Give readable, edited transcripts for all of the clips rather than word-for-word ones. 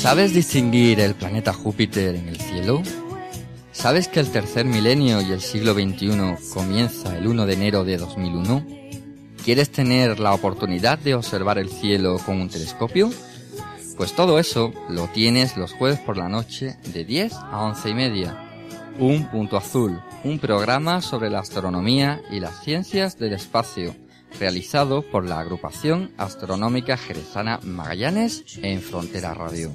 ¿Sabes distinguir el planeta Júpiter en el cielo? ¿Sabes que el tercer milenio y el siglo XXI comienza el 1 de enero de 2001? ¿Quieres tener la oportunidad de observar el cielo con un telescopio? Pues todo eso lo tienes los jueves por la noche de 10 a 11:30. Un punto azul, un programa sobre la astronomía y las ciencias del espacio, realizado por la agrupación astronómica jerezana Magallanes en Frontera Radio.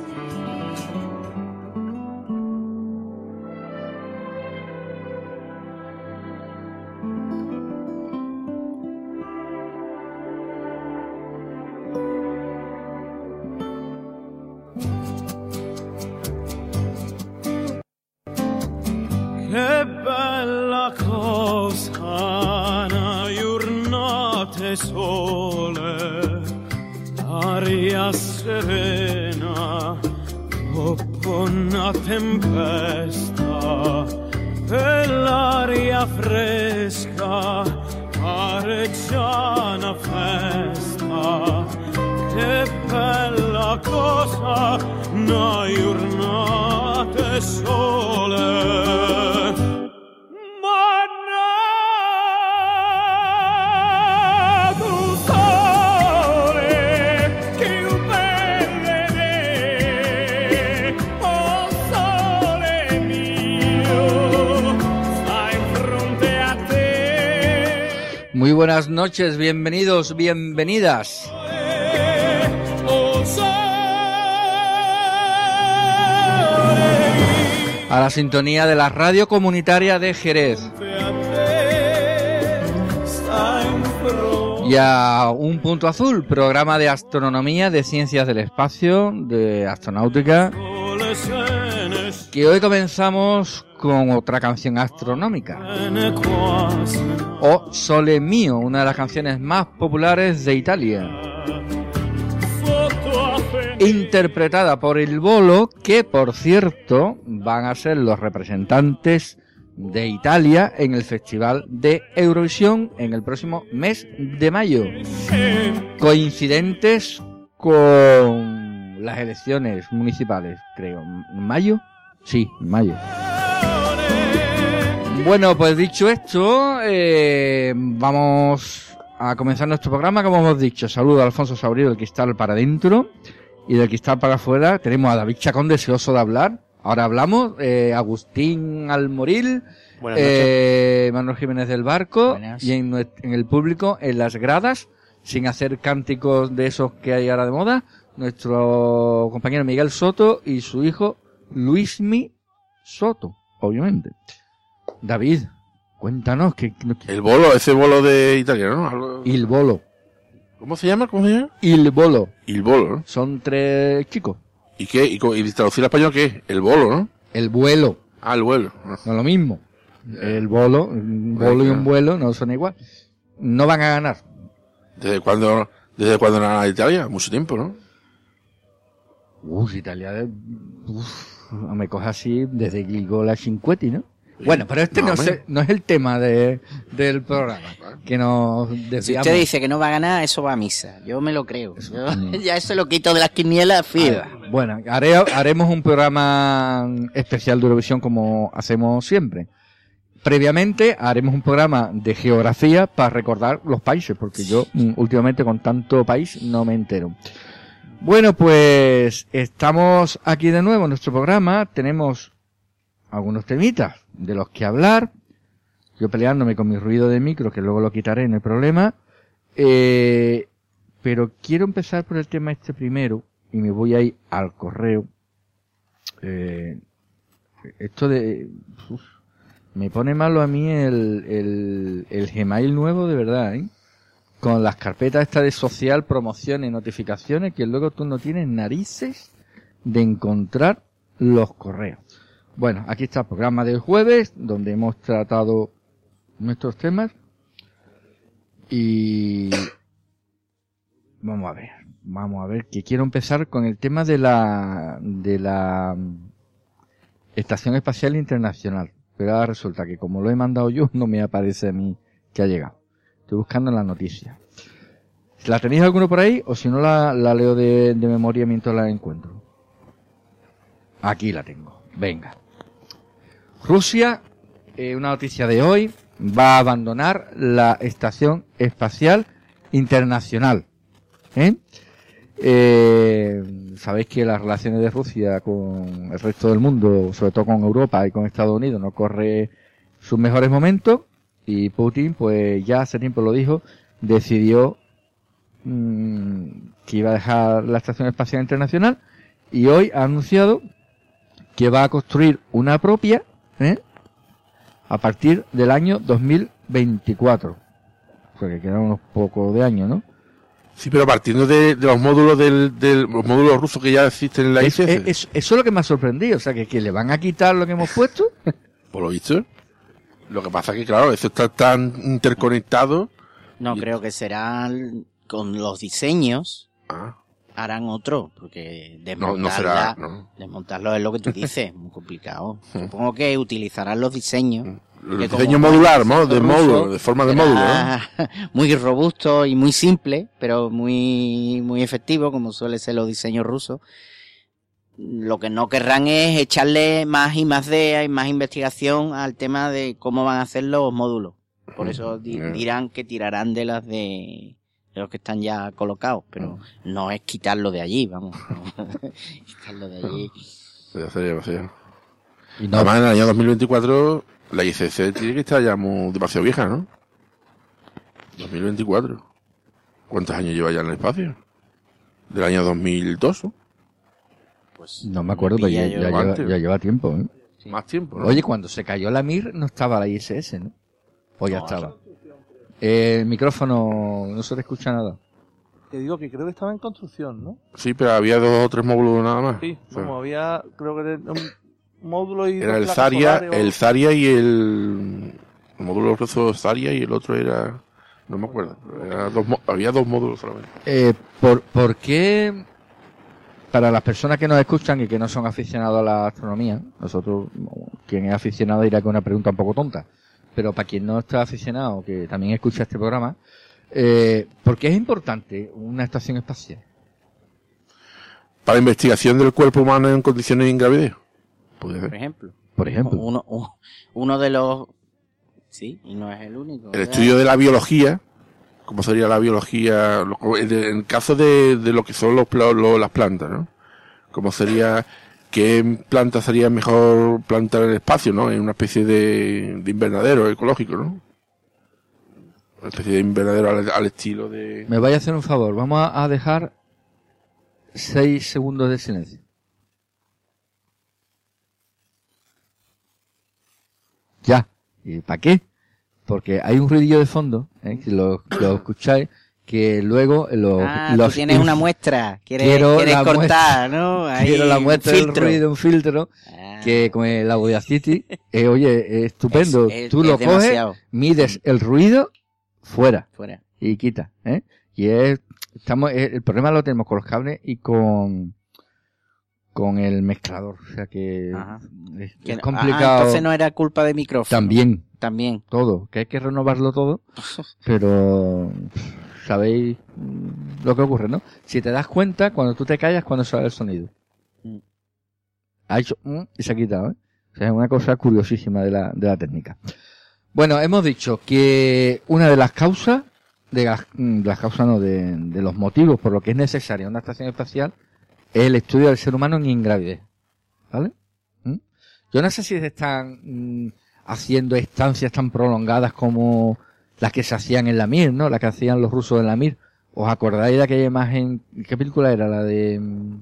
Che bella cosa, una giornata sole, aria serena, dopo una tempesta, e l'aria fresca, pare già una festa. Che bella cosa, una giornata sole. Muy buenas noches, bienvenidos, bienvenidas. A la sintonía de la radio comunitaria de Jerez. Y a Un Punto Azul, programa de astronomía, de ciencias del espacio, de astronáutica, que hoy comenzamos con otra canción astronómica. O Sole Mio, una de las canciones más populares de Italia, interpretada por Il Volo, que por cierto van a ser los representantes de Italia en el Festival de Eurovisión en el próximo mes de mayo, coincidentes con las elecciones municipales, creo. ¿En mayo? Sí, en mayo. Bueno, pues dicho esto, vamos a comenzar nuestro programa, como hemos dicho. Saludo a Alfonso Saurio del cristal para adentro y del cristal para afuera. Tenemos a David Chacón, deseoso de hablar. Ahora hablamos. Agustín Almoril, Manuel Jiménez del Barco. Buenas. Y en el público, en las gradas, sin hacer cánticos de esos que hay ahora de moda, nuestro compañero Miguel Soto y su hijo Luismi Soto, obviamente. David, cuéntanos el bolo, ese bolo de italiano, ¿no? Il Volo. ¿Cómo se llama? Il Volo. Il Volo, ¿no? Son 3 chicos. ¿Y qué? ¿Y traducir al español qué es? El bolo, ¿no? El vuelo. Ah, el vuelo. No es lo mismo. El bolo, un bolo y un vuelo no son igual. No van a ganar. ¿Desde cuándo gana Italia? Mucho tiempo, ¿no? Italia me coge así desde Grigola Cinquetti, ¿no? Bueno, pero no es el tema del programa, que nos desviamos. Si usted dice que no va a ganar, eso va a misa. Yo me lo creo. Ya eso lo quito de las quinielas, fija. Bueno, haremos un programa especial de Eurovisión como hacemos siempre. Previamente haremos un programa de geografía para recordar los países, porque yo últimamente con tanto país no me entero. Bueno, pues estamos aquí de nuevo en nuestro programa. Tenemos algunos temitas de los que hablar. Yo peleándome con mi ruido de micro, que luego lo quitaré, no hay problema. Pero quiero empezar por el tema este primero, y me voy a ir al correo. Me pone malo a mí el Gmail nuevo, de verdad, con las carpetas estas de social, promociones, notificaciones, que luego tú no tienes narices de encontrar los correos. Bueno, aquí está el programa del jueves, donde hemos tratado nuestros temas. Y vamos a ver, que quiero empezar con el tema de la Estación Espacial Internacional. Pero ahora resulta que como lo he mandado yo, no me aparece a mí que ha llegado. Estoy buscando en las noticias. ¿La tenéis alguno por ahí? O si no, la leo de memoria mientras la encuentro. Aquí la tengo. Venga. Rusia, una noticia de hoy, va a abandonar la Estación Espacial Internacional. Sabéis que las relaciones de Rusia con el resto del mundo, sobre todo con Europa y con Estados Unidos, no corre sus mejores momentos, y Putin, pues ya hace tiempo lo dijo, decidió que iba a dejar la Estación Espacial Internacional, y hoy ha anunciado que va a construir una propia a partir del año 2024. O sea que quedan unos pocos de años, ¿no? Sí, pero partiendo de los módulos los módulos rusos que ya existen en la ISS. Eso es lo que me ha sorprendido. O sea, que le van a quitar lo que hemos puesto. Por lo visto. Lo que pasa es que, claro, eso está tan interconectado. No, creo que será con los diseños. Ah. Harán otro, porque desmontarlo es lo que tú dices, muy complicado. Supongo que utilizarán los diseños. El diseño modular, ¿no? De módulo, de forma de módulo, ¿no? Muy robusto y muy simple, pero muy efectivo, como suelen ser los diseños rusos. Lo que no querrán es echarle más y más y más investigación al tema de cómo van a hacer los módulos. Por eso dirán que tirarán de las de los que están ya colocados, pero no es quitarlo de allí, vamos. Quitarlo de allí. Demasiado. Y no, además, en el año 2024, la ISS tiene que estar ya demasiado vieja, ¿no? 2024. ¿Cuántos años lleva ya en el espacio? Del año 2002, ¿no? Pues no me acuerdo, pero ya lleva tiempo, ¿eh? Sí. Más tiempo, ¿no? Oye, cuando se cayó la Mir no estaba la ISS, ¿no? O ya estaba. El micrófono no se te escucha nada. Te digo que creo que estaba en construcción, ¿no? Sí, pero había 2 o 3 módulos nada más. Sí, como había, creo que era un módulo y... Era el Zarya y el módulo ruso Zarya, y el otro era... No me acuerdo. Había 2 módulos solamente. ¿Por qué, para las personas que nos escuchan y que no son aficionados a la astronomía, nosotros, quien es aficionado dirá que es una pregunta un poco tonta, pero para quien no está aficionado, que también escucha este programa, ¿por qué es importante una estación espacial? Para investigación del cuerpo humano en condiciones de ingravidez. Por ejemplo. Uno de los... Sí, y no es el único. El estudio de la biología, ¿cómo sería la biología? En el caso de lo que son las plantas, ¿no? ¿Cómo sería... ¿Qué planta sería mejor plantar en el espacio, no? En una especie de invernadero ecológico, ¿no? Una especie de invernadero al estilo de... Me vaya a hacer un favor, vamos a dejar 6 segundos de silencio. Ya. ¿Y para qué? Porque hay un ruidillo de fondo, que lo escucháis, que luego tú tienes una muestra, quieres cortar, muestra, ¿no? Ahí quiero la muestra del ruido, un filtro, que con el Audacity, oye, es estupendo. Tú lo coges, mides el ruido, fuera. Y quita, Y el problema lo tenemos con los cables y con el mezclador, o sea que es complicado. Entonces no era culpa de micrófono. También. Todo, que hay que renovarlo todo, pero sabéis lo que ocurre, ¿no? Si te das cuenta, cuando tú te callas, cuando sale el sonido. Ha hecho y se ha quitado, O sea, es una cosa curiosísima de la técnica. Bueno, hemos dicho que una de las causas, de los motivos por lo que es necesaria una estación espacial, es el estudio del ser humano en ingravidez. ¿Vale? Yo no sé si se están haciendo estancias tan prolongadas como las que se hacían en la Mir, ¿no? Las que hacían los rusos en la Mir. ¿Os acordáis de aquella imagen? ¿Qué película era? La de...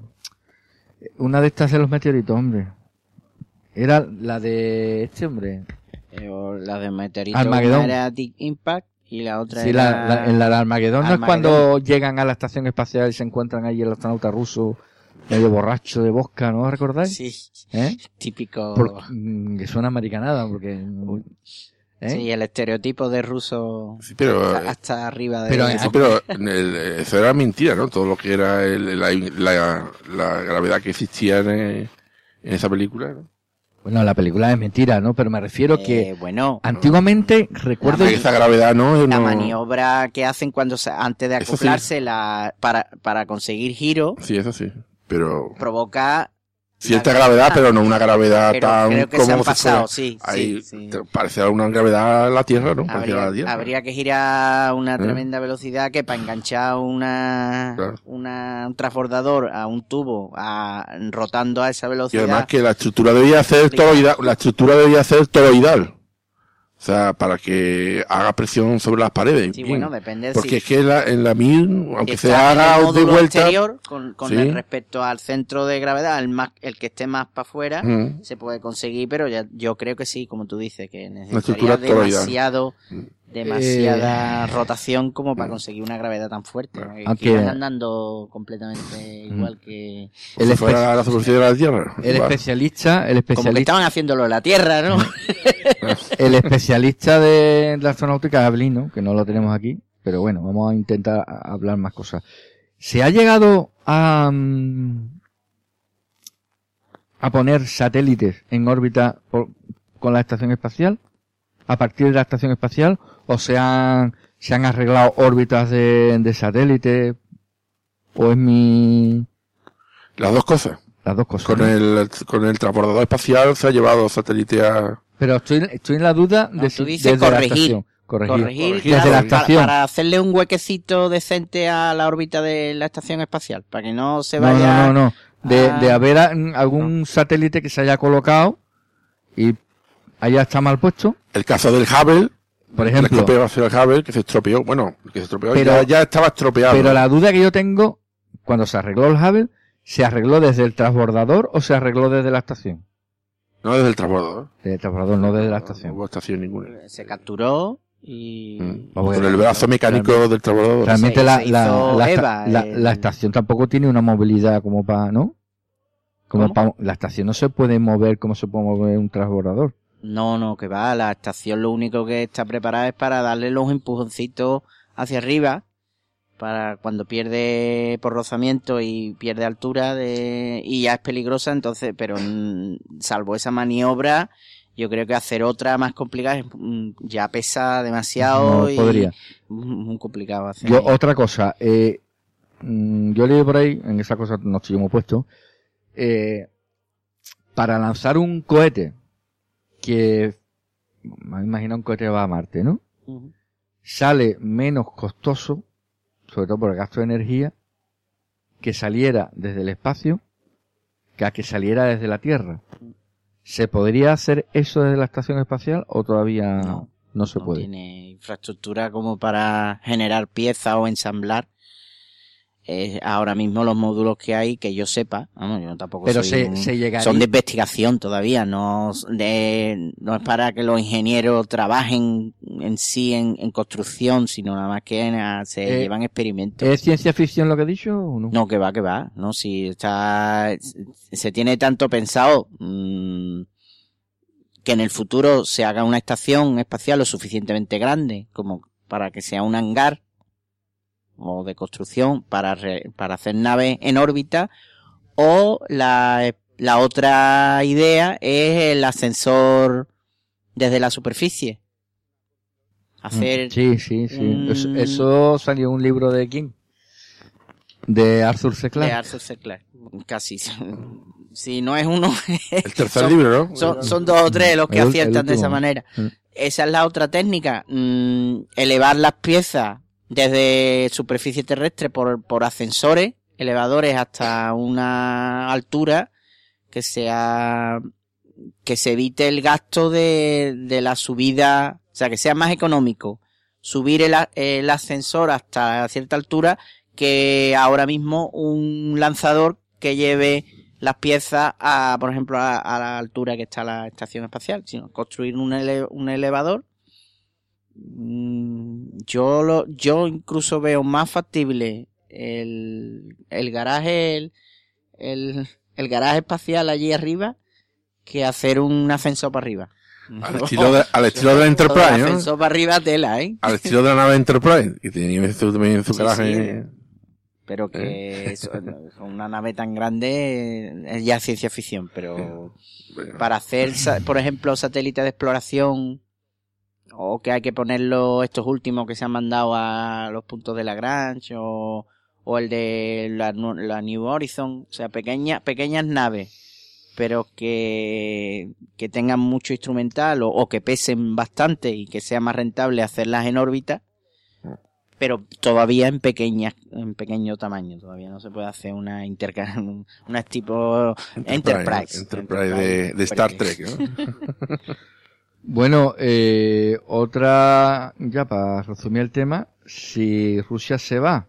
una de estas de los meteoritos, hombre. Era la de este hombre. La de meteoritos. Armagedón. Era Deep Impact y la otra sí, era... en la de Armagedón. ¿No es cuando llegan a la estación espacial y se encuentran allí el astronauta ruso medio borracho de vodka, ¿no os recordáis? Sí. Típico... que suena americanada, porque... Sí, el estereotipo de ruso hasta arriba de... Pero eso era mentira, ¿no? Todo lo que era la gravedad que existía en esa película, ¿no? Bueno, la película es mentira, ¿no? Pero me refiero que antiguamente recuerdo esa gravedad, ¿no? La maniobra que hacen antes de acoplarse para conseguir giro. Sí, eso sí. Pero provoca cierta gravedad, pero no una gravedad pero tan creo que como se han si pasado, fuera- sí, ahí sí. te parece una gravedad a la Tierra, ¿no? Parecida a la Habría, Tierra. habría que girar a una tremenda velocidad que para enganchar Claro. un transbordador a un tubo rotando a esa Y velocidad. además que la estructura debía ser toroidal. O sea, para que haga presión sobre las paredes. Sí, Bien. bueno, depende de Porque si es que en la MIR, aunque se está en el haga de módulo vuelta, exterior, con Sí. el respecto al centro de gravedad, el que esté más para afuera, Mm. se puede conseguir, pero yo creo que sí, como tú dices, que estructura necesitaría toroidal. demasiada rotación como para conseguir una gravedad tan fuerte. Que Aunque- iban andando completamente igual que... como si fuera la superficie de la Tierra. El Igual. especialista, Como que estaban haciéndolo en la Tierra, ¿no? el especialista de la astronáutica es Avelino, que no lo tenemos aquí, pero bueno, vamos a intentar hablar más cosas. ¿Se ha llegado a poner satélites en órbita con la estación espacial? ¿A partir de la estación espacial? ¿O se han arreglado órbitas de satélites? ¿O es Las dos cosas. las dos cosas? Con ¿no? el transbordador espacial se ha llevado satélite a... Pero estoy en la duda No, de tú si dices desde la corregir. estación. Corregir. Desde la estación. Para hacerle un huequecito decente a la órbita de la estación espacial, para que no se No, vaya... no. De Ah. haber algún satélite que se haya colocado y allá está mal puesto, El caso del Hubble, por el ejemplo. telescopio espacial Hubble, que se estropeó. Bueno, que se estropeó, Pero- ya estaba estropeado. Pero la duda que yo tengo, cuando se arregló el Hubble, ¿se arregló desde el transbordador o se arregló desde la estación? No desde el transbordador. Desde el transbordador, no desde la No estación. hubo estación ninguna. Se capturó y... Vamos a Con ver, el brazo mecánico del transbordador. Realmente Se la hizo Eva, la estación tampoco tiene una movilidad como para, ¿no? La estación no se puede mover como se puede mover un transbordador. No, que va, la estación lo único que está preparada es para darle los empujoncitos hacia arriba, para cuando pierde por rozamiento y pierde altura y ya es peligrosa, entonces, pero salvo esa maniobra, yo creo que hacer otra más complicada ya pesa demasiado No y podría. muy complicado hacer. Yo, otra cosa, yo leí por ahí, en esa cosa no estoy muy puesto, para lanzar un cohete que, me imagino un cohete va a Marte, ¿no? Ujú. Sale menos costoso, sobre todo por el gasto de energía, que saliera desde el espacio que a que saliera desde la Tierra. ¿Se podría hacer eso desde la estación espacial o todavía no se puede? Tiene infraestructura como para generar piezas o ensamblar. Ahora mismo los módulos que hay, que yo sepa, vamos, yo tampoco Pero soy se llegaría... son de investigación todavía, no es para que los ingenieros trabajen en sí en construcción, sino nada más que se llevan experimentos. ¿Es ciencia ficción lo que he dicho o no? No, que va, no, si se tiene tanto pensado que en el futuro se haga una estación espacial lo suficientemente grande como para que sea un hangar o de construcción para hacer naves en órbita, o la otra idea es el ascensor desde la superficie. Hacer Sí. Eso salió en un libro de King. De Arthur C. de Clarke. Arthur C. Clarke, casi. Si no es uno, El tercer son- libro, ¿no? son dos o tres los que El aciertan de esa último. manera. Mm. Esa es la otra técnica, elevar las piezas desde superficie terrestre por ascensores, elevadores hasta una altura que se evite el gasto de la subida, o sea, que sea más económico subir el ascensor hasta cierta altura que ahora mismo un lanzador que lleve las piezas por ejemplo, a la altura que está la estación espacial, sino construir un elevador. Yo incluso veo más factible el garaje, el garaje espacial allí arriba que hacer un ascensor para arriba. Al estilo de la Enterprise, El ¿no? ascensor para arriba tela, Al estilo de la nave Enterprise, que tenía también en su Sí, garaje. pero que una nave tan grande es ya ciencia ficción, pero para hacer, por ejemplo, satélites de exploración, o que hay que ponerlo estos últimos que se han mandado a los puntos de Lagrange, o el de la New Horizon, o sea, pequeñas naves pero que tengan mucho instrumental o que pesen bastante y que sea más rentable hacerlas en órbita, pero todavía en pequeño tamaño. Todavía no se puede hacer una tipo Enterprise de Star Trek, ¿no? Bueno, otra, ya para resumir el tema, si Rusia se va,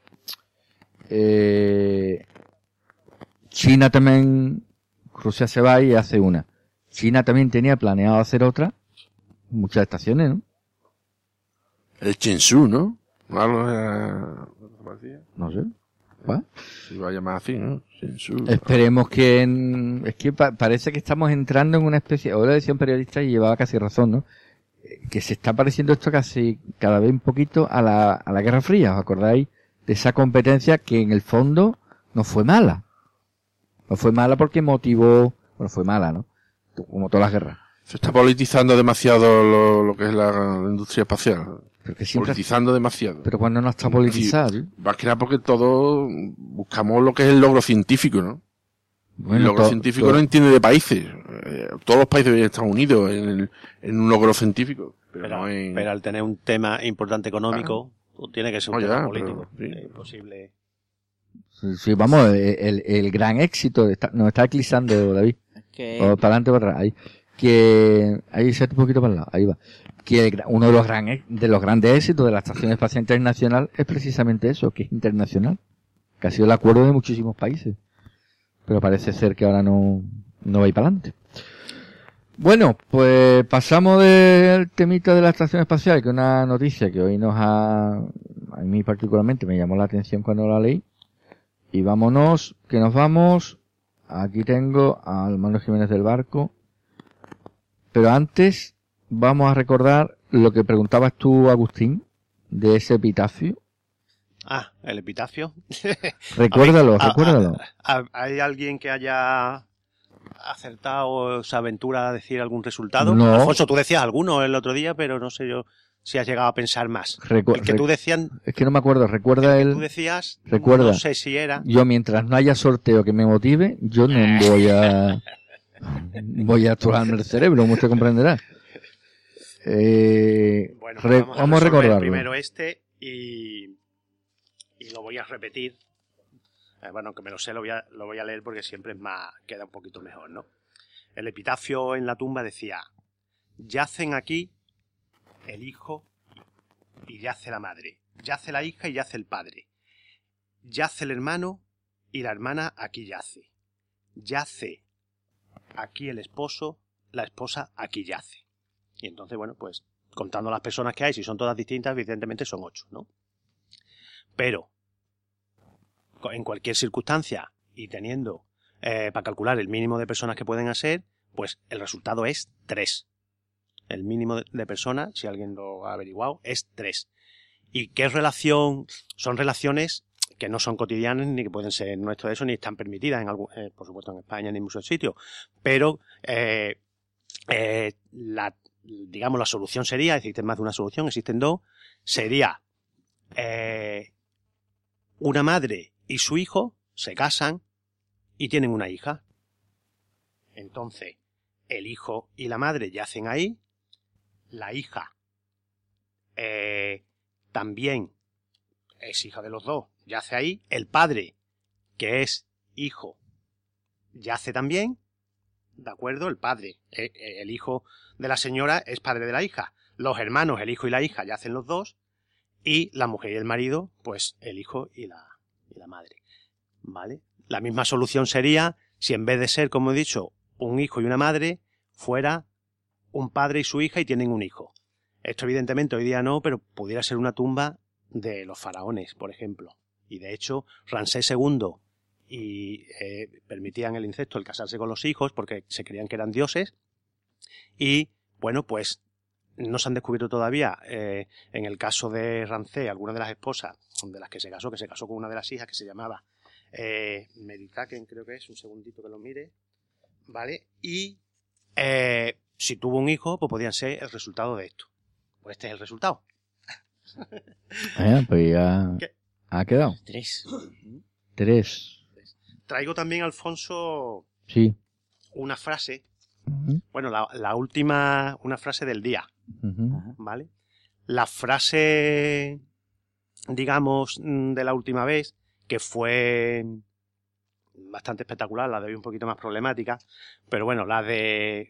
China también, Rusia se va y hace una. China también tenía planeado hacer otra, muchas estaciones, ¿no? El Chenzhou, ¿no? No sé. ¿Va? Se va a llamar así, ¿no? Chenzhou. Esperemos que es que parece que estamos entrando en una especie, ahora decía un periodista y llevaba casi razón, ¿no? Que se está pareciendo esto casi cada vez un poquito a la Guerra Fría. ¿Os acordáis de esa competencia que en el fondo no fue mala? No fue mala porque motivó, bueno, fue mala, ¿no? Como todas las guerras. Se está politizando demasiado lo que es la industria espacial. Pero que siempre politizando demasiado. Pero cuando no está politizado. Sí, más que nada porque todos buscamos lo que es el logro científico, ¿no? Bueno, el logro científico no entiende de países. Todos los países de Estados Unidos en un logro científico. Pero al tener un tema importante económico, tiene que ser un tema político. Pero, sí. Es imposible. Sí, vamos, el gran éxito nos está eclipsando, David. O para adelante o para atrás. Ahí. Que ahí se un poquito para el lado. Ahí va. Que uno de los grandes éxitos de la Estación Espacial Internacional es precisamente eso, que es internacional. Que ha sido el acuerdo de muchísimos países. Pero parece ser que ahora no va a ir para adelante. Bueno, pues pasamos del temita de la Estación Espacial, que es una noticia que hoy a mí particularmente me llamó la atención cuando la leí. Y vámonos, que nos vamos. Aquí tengo al Manuel Jiménez del Barco. Pero antes vamos a recordar lo que preguntabas tú, Agustín, de ese epitafio. Ah, el epitafio. Recuérdalo. ¿Hay alguien que haya acertado, se aventura a decir algún resultado? No. Alfonso, tú decías alguno el otro día, pero no sé yo si has llegado a pensar más. El que tú decías... Es que no me acuerdo, recuerda el que tú decías, recuerda, no sé si era... Yo mientras no haya sorteo que me motive, yo no voy a actuarme el cerebro, como usted comprenderá. Bueno, vamos a recordarlo. Primero y lo voy a repetir. Bueno, aunque me lo sé, lo voy a leer porque siempre es más, queda un poquito mejor, ¿no? El epitafio en la tumba decía: yacen aquí el hijo y yace la madre, yace la hija y yace el padre, yace el hermano y la hermana aquí yace, yace aquí el esposo, la esposa aquí yace. Y entonces, bueno, pues contando las personas que hay, si son todas distintas, evidentemente son 8, ¿no? Pero en cualquier circunstancia y teniendo para calcular el mínimo de personas que pueden hacer, pues el resultado es 3. El mínimo de personas, si alguien lo ha averiguado, es 3. ¿Y qué relación? Son relaciones que no son cotidianas, ni que pueden ser nuestro de eso, ni están permitidas, por supuesto en España, ni en muchos sitios. Pero digamos, la solución sería, existen más de una solución, existen 2, sería una madre y su hijo se casan y tienen una hija. Entonces, el hijo y la madre yacen ahí, la hija también es hija de los dos, yace ahí, el padre, que es hijo, yace también, ¿de acuerdo? El padre, el hijo de la señora es padre de la hija, los hermanos, el hijo y la hija, yacen los dos, y la mujer y el marido, pues el hijo y la madre, ¿vale? La misma solución sería si en vez de ser, como he dicho, un hijo y una madre, fuera un padre y su hija y tienen un hijo. Esto evidentemente hoy día no, pero pudiera ser una tumba de los faraones, por ejemplo. Y de hecho, Ramsés II permitían el incesto, el casarse con los hijos, porque se creían que eran dioses. Y, bueno, pues no se han descubierto todavía, en el caso de Ramsés, algunas de las esposas de las que se casó con una de las hijas que se llamaba Meditaken, creo que es, un segundito que lo mire, ¿vale? Y si tuvo un hijo, pues podían ser el resultado de esto. Pues este es el resultado. Pues ya ha quedado. 3. Traigo también, Alfonso, sí, una frase, Ujú, bueno, la última, una frase del día, ujú. ¿vale? La frase, digamos, de la última vez, que fue bastante espectacular, la de hoy un poquito más problemática, pero bueno, la del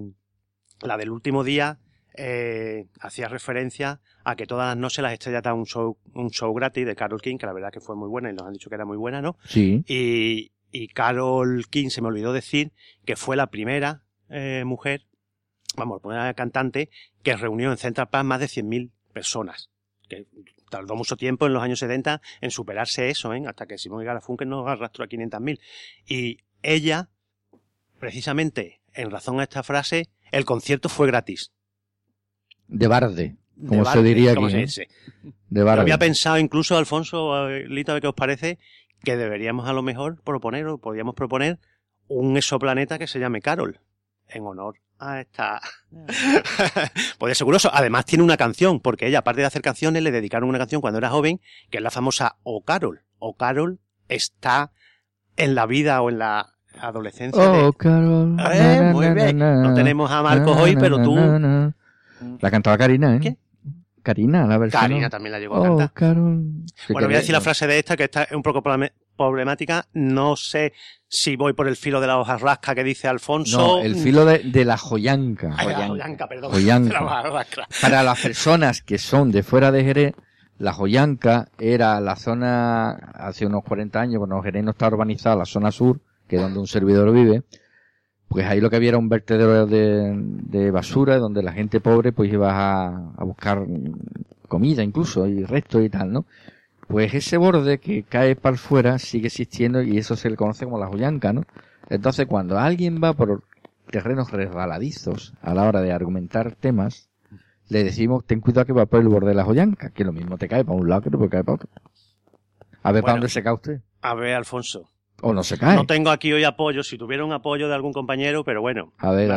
último día hacía referencia a que todas las noches las estrellas dan un show gratis de Carole King, que la verdad que fue muy buena y nos han dicho que era muy buena, ¿no? Sí. Y Carole King, se me olvidó decir que fue la primera mujer, vamos, la primera cantante que reunió en Central Park más de 100.000 personas. Que tardó mucho tiempo en los años 70 en superarse eso, hasta que Simon y Garfunkel nos arrastró a 500.000. Y ella, precisamente, en razón a esta frase, el concierto fue gratis. De barde, como De se diría ¿cómo aquí. se ¿eh? dice? De Yo barde. había pensado incluso, Alfonso, Lito, a ver qué os parece, que deberíamos a lo mejor proponer, o podríamos proponer, un exoplaneta que se llame Carol, en honor a esta... Podría ser curioso. Además tiene una canción, porque ella, aparte de hacer canciones, le dedicaron una canción cuando era joven, que es la famosa O Carol. O Carol está en la vida o en la adolescencia Oh, Carol. Muy bien. No tenemos a Marcos hoy, pero tú... La cantaba Karina, ¿eh? ¿Qué? Karina, la versión. Karina también la llegó a Oh, cantar. Carol. Bueno, voy a decir la frase de esta, que esta es un poco problemática. No sé si voy por el filo de la hojarasca que dice Alfonso. No, el filo de la joyanca. Ay, la joyanca, perdón. Joyanca. De la hojarasca. Para las personas que son de fuera de Jerez, la joyanca era la zona, hace unos 40 años, cuando Jerez no está urbanizada, la zona sur, que es donde un servidor vive, pues ahí lo que había era un vertedero de basura, donde la gente pobre pues iba a buscar comida incluso, y restos y tal, ¿no? Pues ese borde que cae para fuera sigue existiendo y eso se le conoce como la joyanca, ¿no? Entonces cuando alguien va por terrenos resbaladizos a la hora de argumentar temas, le decimos, ten cuidado que va por el borde de la joyanca, que lo mismo te cae para un lado que te puede caer para otro. A ver, Bueno, ¿para dónde se cae usted? A ver, Alfonso. O no se cae. No tengo aquí hoy apoyo, si tuviera un apoyo de algún compañero, pero bueno. A ver.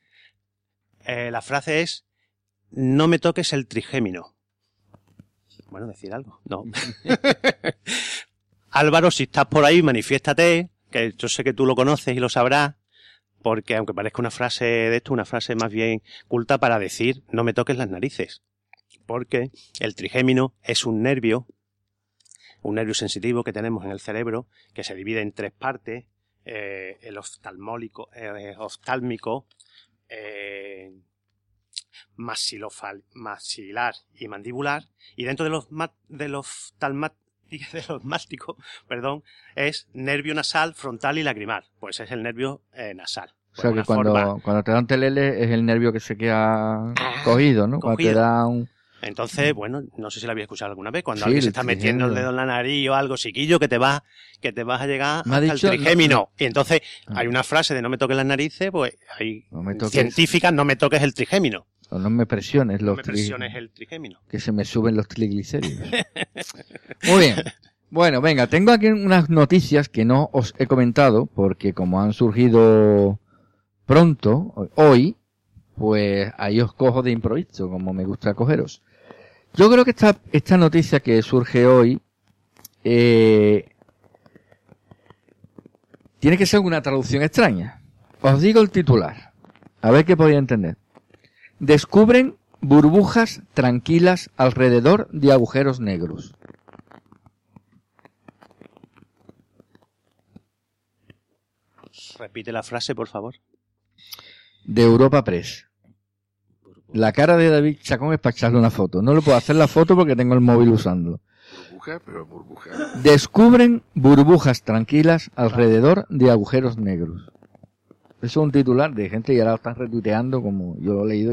La frase es, no me toques el trigémino. Bueno, decir algo. No. Álvaro, si estás por ahí, manifiéstate, que yo sé que tú lo conoces y lo sabrás, porque aunque parezca una frase de esto, una frase más bien culta para decir, no me toques las narices. Porque el trigémino es un nervio sensitivo que tenemos en el cerebro, que se divide en tres partes, el oftálmico, maxilar y mandibular, y dentro del oftálmico, perdón, es nervio nasal, frontal y lagrimal. Pues es el nervio nasal. O sea que cuando te da un telele es el nervio que se queda cogido, ¿no? Cuando te da un... Entonces, bueno, no sé si la había escuchado alguna vez, cuando Sí, alguien se está metiendo el dedo en la nariz o algo, chiquillo, que te vas a llegar hasta el trigémino. Y entonces hay una frase de no me toques las narices, pues hay científicas, no me toques el trigémino. O no me presiones no me presiones el trigémino. Que se me suben los triglicéridos. Muy bien. Bueno, venga, tengo aquí unas noticias que no os he comentado, porque como han surgido pronto, hoy, pues ahí os cojo de improviso, como me gusta cogeros. Yo creo que esta noticia que surge hoy tiene que ser una traducción extraña. Os digo el titular, a ver qué podéis entender. Descubren burbujas tranquilas alrededor de agujeros negros. Repite la frase, por favor. De Europa Press. La cara de David Chacón es para echarle una foto. No le puedo hacer la foto porque tengo el móvil usándolo. Burbuja, pero burbuja. Descubren burbujas tranquilas alrededor de agujeros negros. Eso es un titular de gente que ahora lo están retuiteando como yo lo he leído.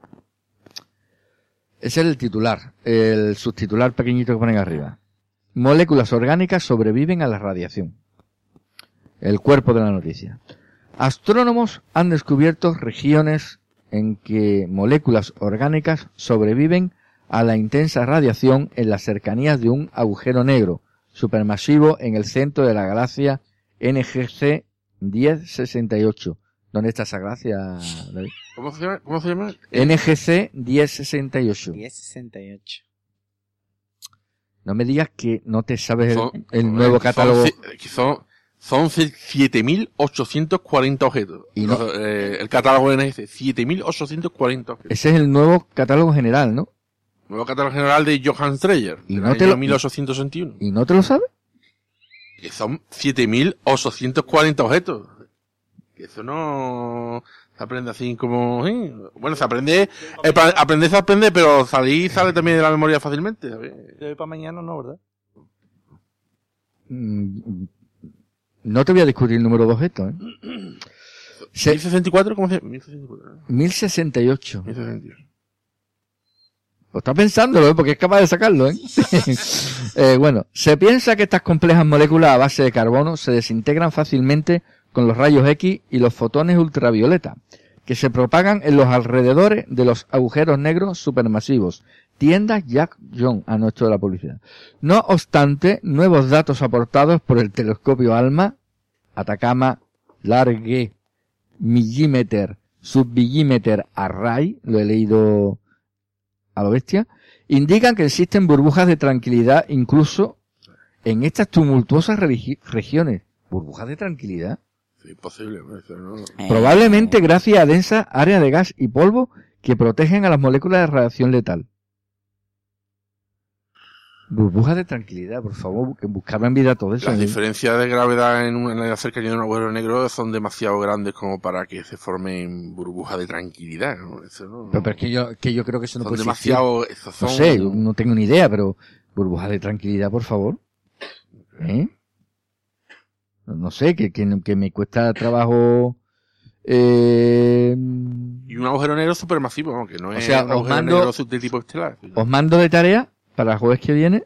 Ese es el titular. El subtitular pequeñito que ponen arriba. Moléculas orgánicas sobreviven a la radiación. El cuerpo de la noticia. Astrónomos han descubierto regiones en que moléculas orgánicas sobreviven a la intensa radiación en las cercanías de un agujero negro supermasivo en el centro de la galaxia NGC 1068. ¿Dónde está esa galaxia, David? ¿Cómo se llama? NGC 1068. 1068. No me digas que no te sabes el nuevo catálogo. Son 7.840 objetos. Y no- El catálogo NS, 7.840 objetos. Ese es el nuevo catálogo general, ¿no? Nuevo catálogo general de Johann Streyer, Y del no te año lo- 1861. ¿Y no te lo sabes? Que son 7.840 objetos. Que eso no se aprende así como... Bueno, se aprende... Aprender se aprende, pero salir sale también de la memoria fácilmente, ¿sabes? De hoy para mañana no, ¿verdad? No te voy a discutir el número de objetos, ¿eh? 1064, ¿cómo se llama? 1064. 1068. 1068. Pues está pensándolo, ¿eh? Porque es capaz de sacarlo, ¿eh? Bueno, se piensa que estas complejas moléculas a base de carbono se desintegran fácilmente con los rayos X y los fotones ultravioleta, que se propagan en los alrededores de los agujeros negros supermasivos. Tiendas Jack John, a nuestro de la publicidad. No obstante, nuevos datos aportados por el telescopio ALMA, Atacama Large Millimeter Submillimeter Array, lo he leído a lo bestia, indican que existen burbujas de tranquilidad incluso en estas tumultuosas regiones. ¿Burbujas de tranquilidad? Es imposible, ¿no? Eso no... Probablemente gracias a densas áreas de gas y polvo que protegen a las moléculas de radiación letal. Burbujas de tranquilidad, por favor, que buscarme en vida todo eso. Las diferencias de gravedad en la cercanía de un agujero negro son demasiado grandes como para que se formen burbujas de tranquilidad, ¿no? Eso no... Pero es que yo creo que eso no son puede demasiado... existir. Esos son... No sé, no tengo ni idea, pero burbujas de tranquilidad, por favor. ¿Eh? No sé, que me cuesta trabajo... Y un agujero negro supermasivo, ¿no? Que no O es sea, un os agujero mando- negro de tipo estelar. Os mando de tarea para el jueves que viene.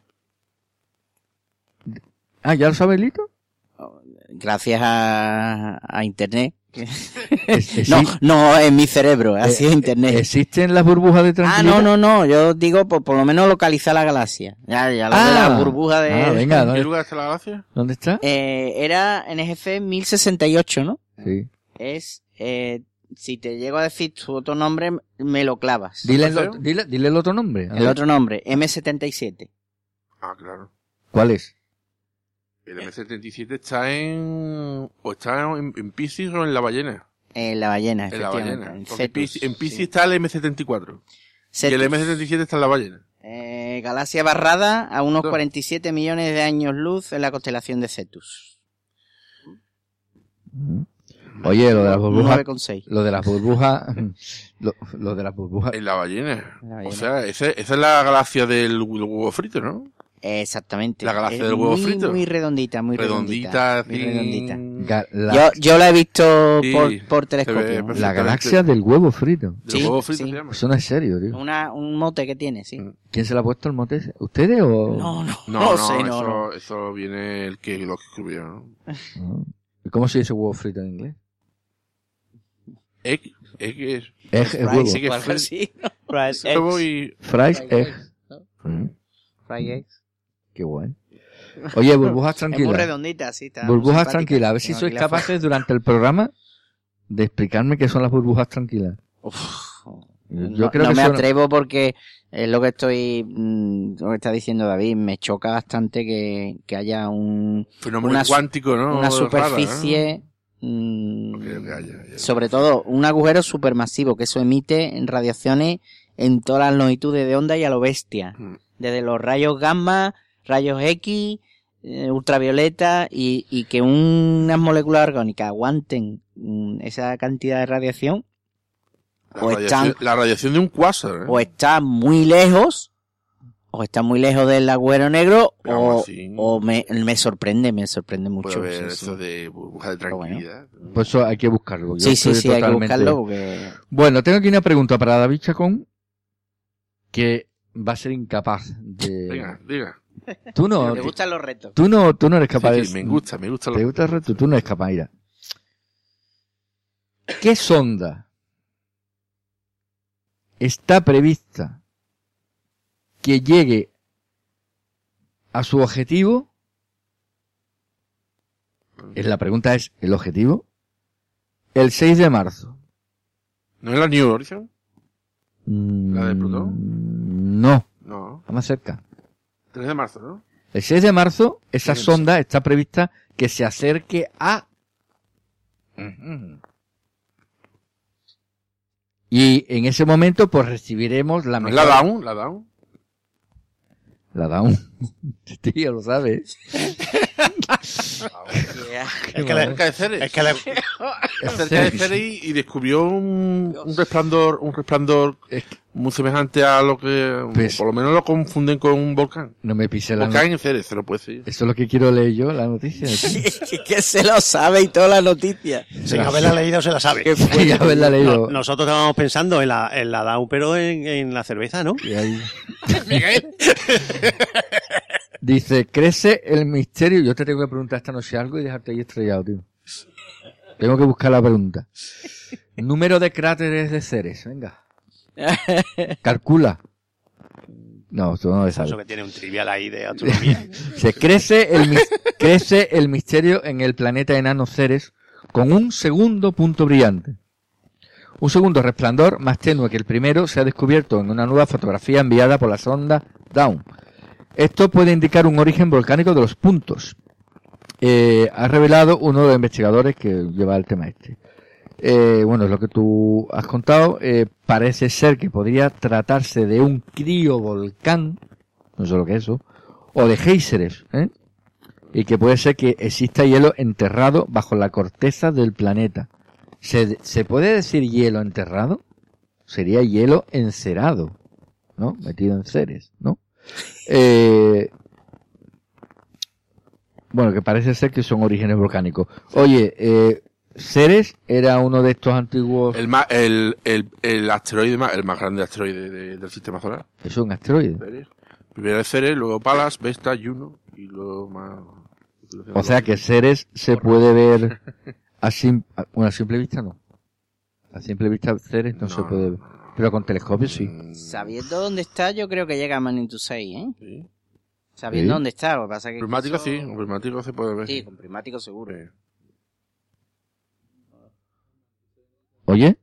Ah, ¿ya lo sabes, Lito? Gracias a internet. Es- No, exi- no en mi cerebro, ha sido internet. ¿Existen las burbujas de Ah, tranquilidad? no, yo digo por lo menos localizar la galaxia. Ya lo de la burbuja de... Ah, venga, ¿En qué ¿dónde, lugar está la galaxia? ¿dónde está? Era NGC 1068, ¿no? Sí. Es, si te llego a decir su otro nombre, me lo clavas. Dile ¿Paseo? dile el otro nombre. A El ver. otro nombre, M77. Ah, claro. ¿Cuál es? El M77 está en Piscis o en la ballena. La ballena, En la efectivamente. ballena. en Porque Cetus, en Piscis sí. está el M74. Y el Cetus. M77 está en la ballena. Galaxia barrada a unos Todo. 47 millones de años luz en la constelación de Cetus. Oye, lo de las burbujas, 9,6. lo de las burbujas, lo de las burbujas. En la ballena. La ballena. O sea, esa es la galaxia del huevo frito, ¿no? Exactamente. La galaxia Es del huevo muy, frito. Muy redondita, muy Redondita, redondita. Muy así. redondita. Yo la he visto Sí, por se ve telescopio. perfecto. La galaxia del huevo frito. Del Sí, huevo frito sí. se llama. Eso no es serio, tío. Un mote que tiene, sí. ¿Quién se le ha puesto el mote ese? ¿Ustedes o...? No, sé, eso viene el que lo escribió, ¿no? No. ¿Y cómo se dice huevo frito en inglés? Egg es Egg es huevo. sí que O algo así. huevo y... Fries, egg. Fried eggs. Qué guay. Oye, burbujas Es muy tranquilas. redondita, sí. Está muy Burbujas simpática. tranquilas. A ver si Tengo sois aquí la capaces durante el programa de explicarme qué son las burbujas tranquilas. foto. Yo creo no que me son... atrevo porque es lo que lo que está diciendo David. Me choca bastante que haya Fenómeno una cuántico, ¿no? una Raro, superficie, ¿no? Creo que haya. sobre todo un agujero supermasivo, que eso emite en radiaciones en todas las longitudes de onda y a lo bestia. Desde los rayos gamma, rayos X, ultravioleta, y que unas moléculas orgánicas aguanten esa cantidad de radiación, La radiación de un cuásar, ¿eh? o está muy lejos del agujero negro, Pero aún así, o me sorprende mucho. puede haber sí, sí. eso de burbuja de Pero bueno. tranquilidad. Pues eso hay que buscarlo. Yo Sí, estoy hay que totalmente- buscarlo porque... Bueno, tengo aquí una pregunta para David Chacón que va a ser incapaz de... Venga, diga. Tú no, Me gustan los retos. tú no eres capaz Sí, de... sí, me gusta. ¿Te gusta el reto? Tú no eres capaz, mira. ¿Qué sonda está prevista que llegue a su objetivo? La pregunta es, ¿el objetivo? El 6 de marzo. ¿No es la New Horizon? ¿La de Plutón? No, No. está más cerca. 3 de marzo, ¿no? El 6 de marzo, esa Sí, sonda está prevista que se acerque a... Y en ese momento, pues recibiremos la mejor... La Dawn. La Dawn. Tío, lo sabes. Es que le- Cerca de Ceres. es que le- Cerca de Ceres y descubrió un resplandor muy semejante a lo que, Pues- por lo menos lo confunden con un volcán. No me pise la Volcán noticia. en Ceres, se lo puede decir. Eso es lo que quiero leer yo, la noticia. que se lo sabe y toda la noticia. sin haberla leído se la sabe. Ya haberla leído. No, nosotros estábamos pensando en la Down, pero en la cerveza, ¿no? Y ahí- Dice, crece el misterio. Yo te tengo que preguntar esta noche algo y dejarte ahí estrellado, tío. Tengo que buscar la pregunta. Número de cráteres de Ceres, venga. Calcula. No, esto no lo sabe. Eso que tiene un trivial ahí de astronomía. Se crece el misterio en el planeta enano Ceres con un segundo punto brillante. Un segundo resplandor más tenue que el primero se ha descubierto en una nueva fotografía enviada por la sonda Dawn. Esto puede indicar un origen volcánico de los puntos. Ha revelado uno de los investigadores que lleva el tema este. Bueno, es lo que tú has contado. Parece ser que podría tratarse de un criovolcán, no sé lo que es eso, o de géiseres, y que puede ser que exista hielo enterrado bajo la corteza del planeta. ¿Se puede decir hielo enterrado? Sería hielo encerado, ¿no? Metido en Ceres, ¿no? Bueno, que parece ser que son orígenes volcánicos. Oye, Ceres era uno de estos antiguos... El asteroide el más grande asteroide del sistema solar. Eso es un asteroide. Ceres. Primero es Ceres, luego Pallas, Vesta, Juno y luego más... O sea que Ceres se puede ver a simple vista no. A simple vista Ceres no se puede ver. Pero con telescopio sí. Sabiendo dónde está, yo creo que llega a Magnitude 6, ¿eh? Sí. Sabiendo ¿Sí? dónde está, lo que pasa que... Prismático eso- sí, con prismático se puede ver. Sí, con prismático seguro. Sí. ¿Oye?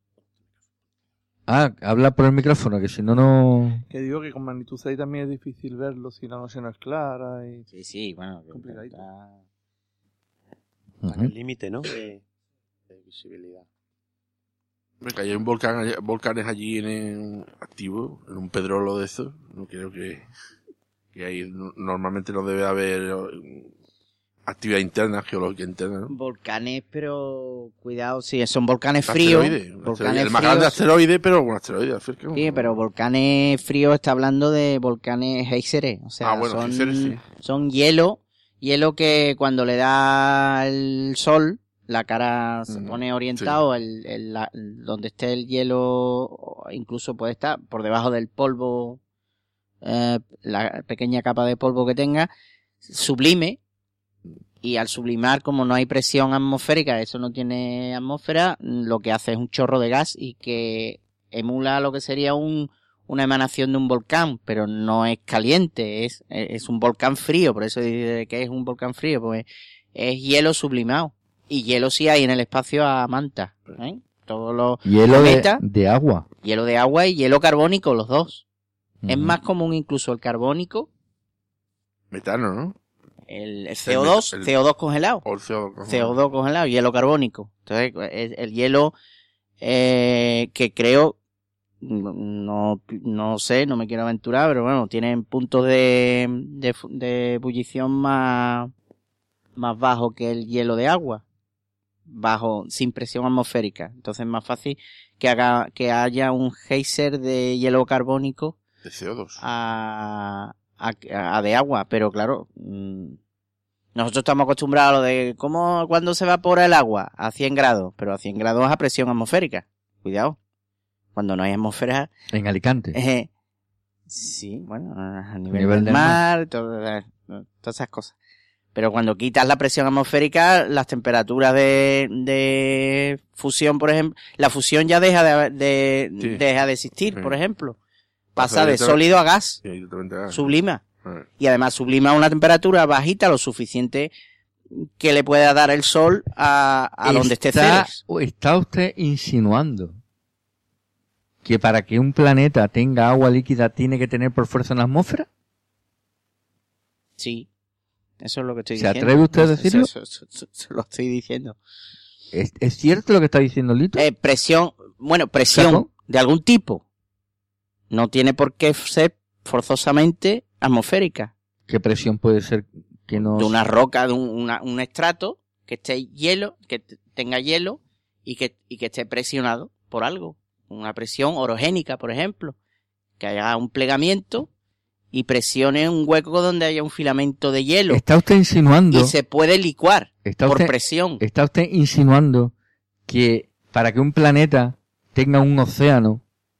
Ah, habla por el micrófono, que si no, no... Que digo que con magnitud 6 también es difícil verlo si la noche no es clara. Y... Sí, bueno. que Complicadito. está- En el límite, ¿no? De visibilidad. Que hay volcanes allí activos, en un pedrolo de estos. No creo que ahí normalmente no debe haber actividad interna, geológica interna, ¿no? Volcanes, pero cuidado, sí, son volcanes fríos. Asteroide, Volcanes el más grande fríos. asteroide, pero un asteroide cerca. Sí, pero volcanes fríos está hablando de volcanes géiseres. O sea, son, Géiseres, sí. son hielo que cuando le da el sol, la cara se pone orientado, donde esté el hielo, incluso puede estar por debajo del polvo, la pequeña capa de polvo que tenga, sublime, y al sublimar, como no hay presión atmosférica, eso no tiene atmósfera, lo que hace es un chorro de gas y que emula lo que sería una emanación de un volcán, pero no es caliente, es un volcán frío, por eso dice que es un volcán frío, pues es hielo sublimado. Y hielo sí hay en el espacio a manta, ¿eh? Todos los Hielo cometas, de agua. hielo de agua y hielo carbónico, los dos. Es Ujú. más común incluso el carbónico, Metano, ¿no? el CO2, el- CO2 congelado. O el CO2. CO2 congelado, hielo carbónico. Entonces, el hielo que creo, no sé, no me quiero aventurar, pero bueno, tienen puntos de ebullición más bajo que el hielo de agua, sin presión atmosférica. Entonces es más fácil que haya un geyser de hielo carbónico De CO2. a de agua, pero claro, nosotros estamos acostumbrados a lo de cuando se evapora el agua a 100 grados, pero a 100 grados a presión atmosférica. Cuidado. Cuando no hay atmósfera, En Alicante. sí, bueno, a nivel del mar, todas esas cosas. Pero cuando quitas la presión atmosférica, las temperaturas de fusión, por ejemplo, la fusión ya deja de existir, Sí. por ejemplo. Pasa Pasa de directamente- sólido a gas, Sí, directamente gas. sublima. Ah. Y además sublima a una temperatura bajita, lo suficiente que le pueda dar el sol a donde esté Ceres. ¿Está usted insinuando que para que un planeta tenga agua líquida tiene que tener por fuerza una atmósfera? Sí. Eso es lo que estoy ¿Se diciendo. atreve usted a decirlo? Eso lo estoy diciendo. ¿Es cierto lo que está diciendo Lito? Presión ¿Saco? de algún tipo. No tiene por qué ser forzosamente atmosférica. ¿Qué presión puede ser que no? De una roca, de un estrato que esté hielo, que tenga hielo y que esté presionado por algo. Una presión orogénica, por ejemplo. Que haya un plegamiento y presione un hueco donde haya un filamento de hielo. ¿Está usted insinuando? Y se puede licuar por presión. ¿Está usted insinuando que para que un planeta tenga un océano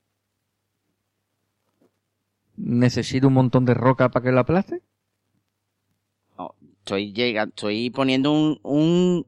necesita un montón de roca para que lo aplaste? No, estoy poniendo un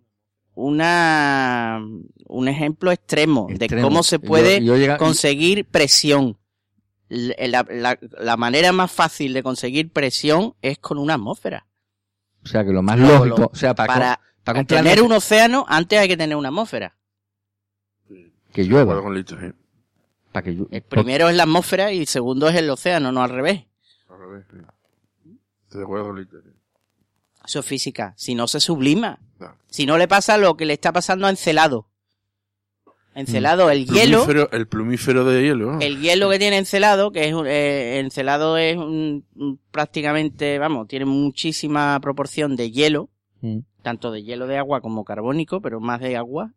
ejemplo extremo de cómo se puede conseguir presión. La manera más fácil de conseguir presión es con una atmósfera. O sea, que lo más lógico, o sea, para tener un océano, antes hay que tener una atmósfera. Que llueva. Para que el primero es la atmósfera y el segundo es el océano, no al revés. Al revés, sí. Estoy de acuerdo con Lito. Eso es física. Si no, se sublima. No. Si no, le pasa lo que le está pasando a Encelado. Encelado, el hielo. El plumífero de hielo. ¿No? El hielo que tiene Encelado, que es Encelado es prácticamente, tiene muchísima proporción de hielo, tanto de hielo de agua como carbónico, pero más de agua.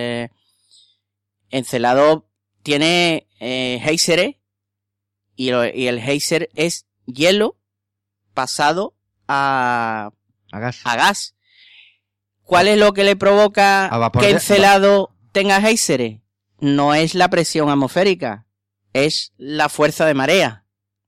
Encelado tiene géiseres y el géiser es hielo pasado a gas. ¿Cuál es lo que le provoca que Encelado tenga géiseres? No es la presión atmosférica, es la fuerza de marea.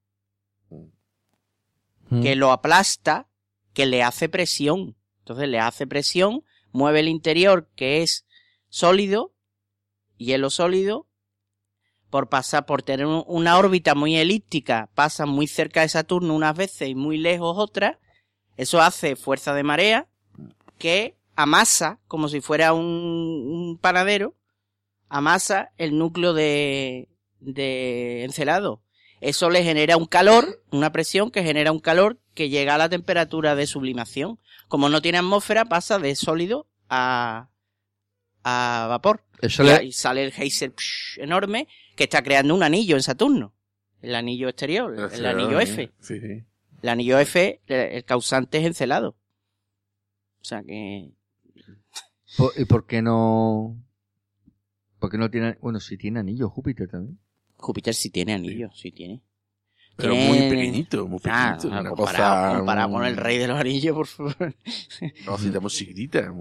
Que lo aplasta, que le hace presión. Entonces le hace presión, mueve el interior, que es sólido, hielo sólido, por tener una órbita muy elíptica, pasa muy cerca de Saturno unas veces y muy lejos otras. Eso hace fuerza de marea que amasa, como si fuera un panadero, amasa el núcleo de Encelado. Eso le genera un calor, una presión que genera un calor que llega a la temperatura de sublimación. Como no tiene atmósfera, pasa de sólido a vapor. Y sale el geyser enorme que está creando un anillo en Saturno. El anillo exterior, el anillo F. Sí. El anillo F, el causante es Encelado. O sea que... ¿Y por qué no...? ¿Por qué no tiene...? Bueno, si tiene anillo, Júpiter también. Júpiter sí tiene anillo, sí tiene. Pero muy pequeñito, muy pequeñito. Una comparado con el rey de los anillos, por favor. No, si estamos chiquitita.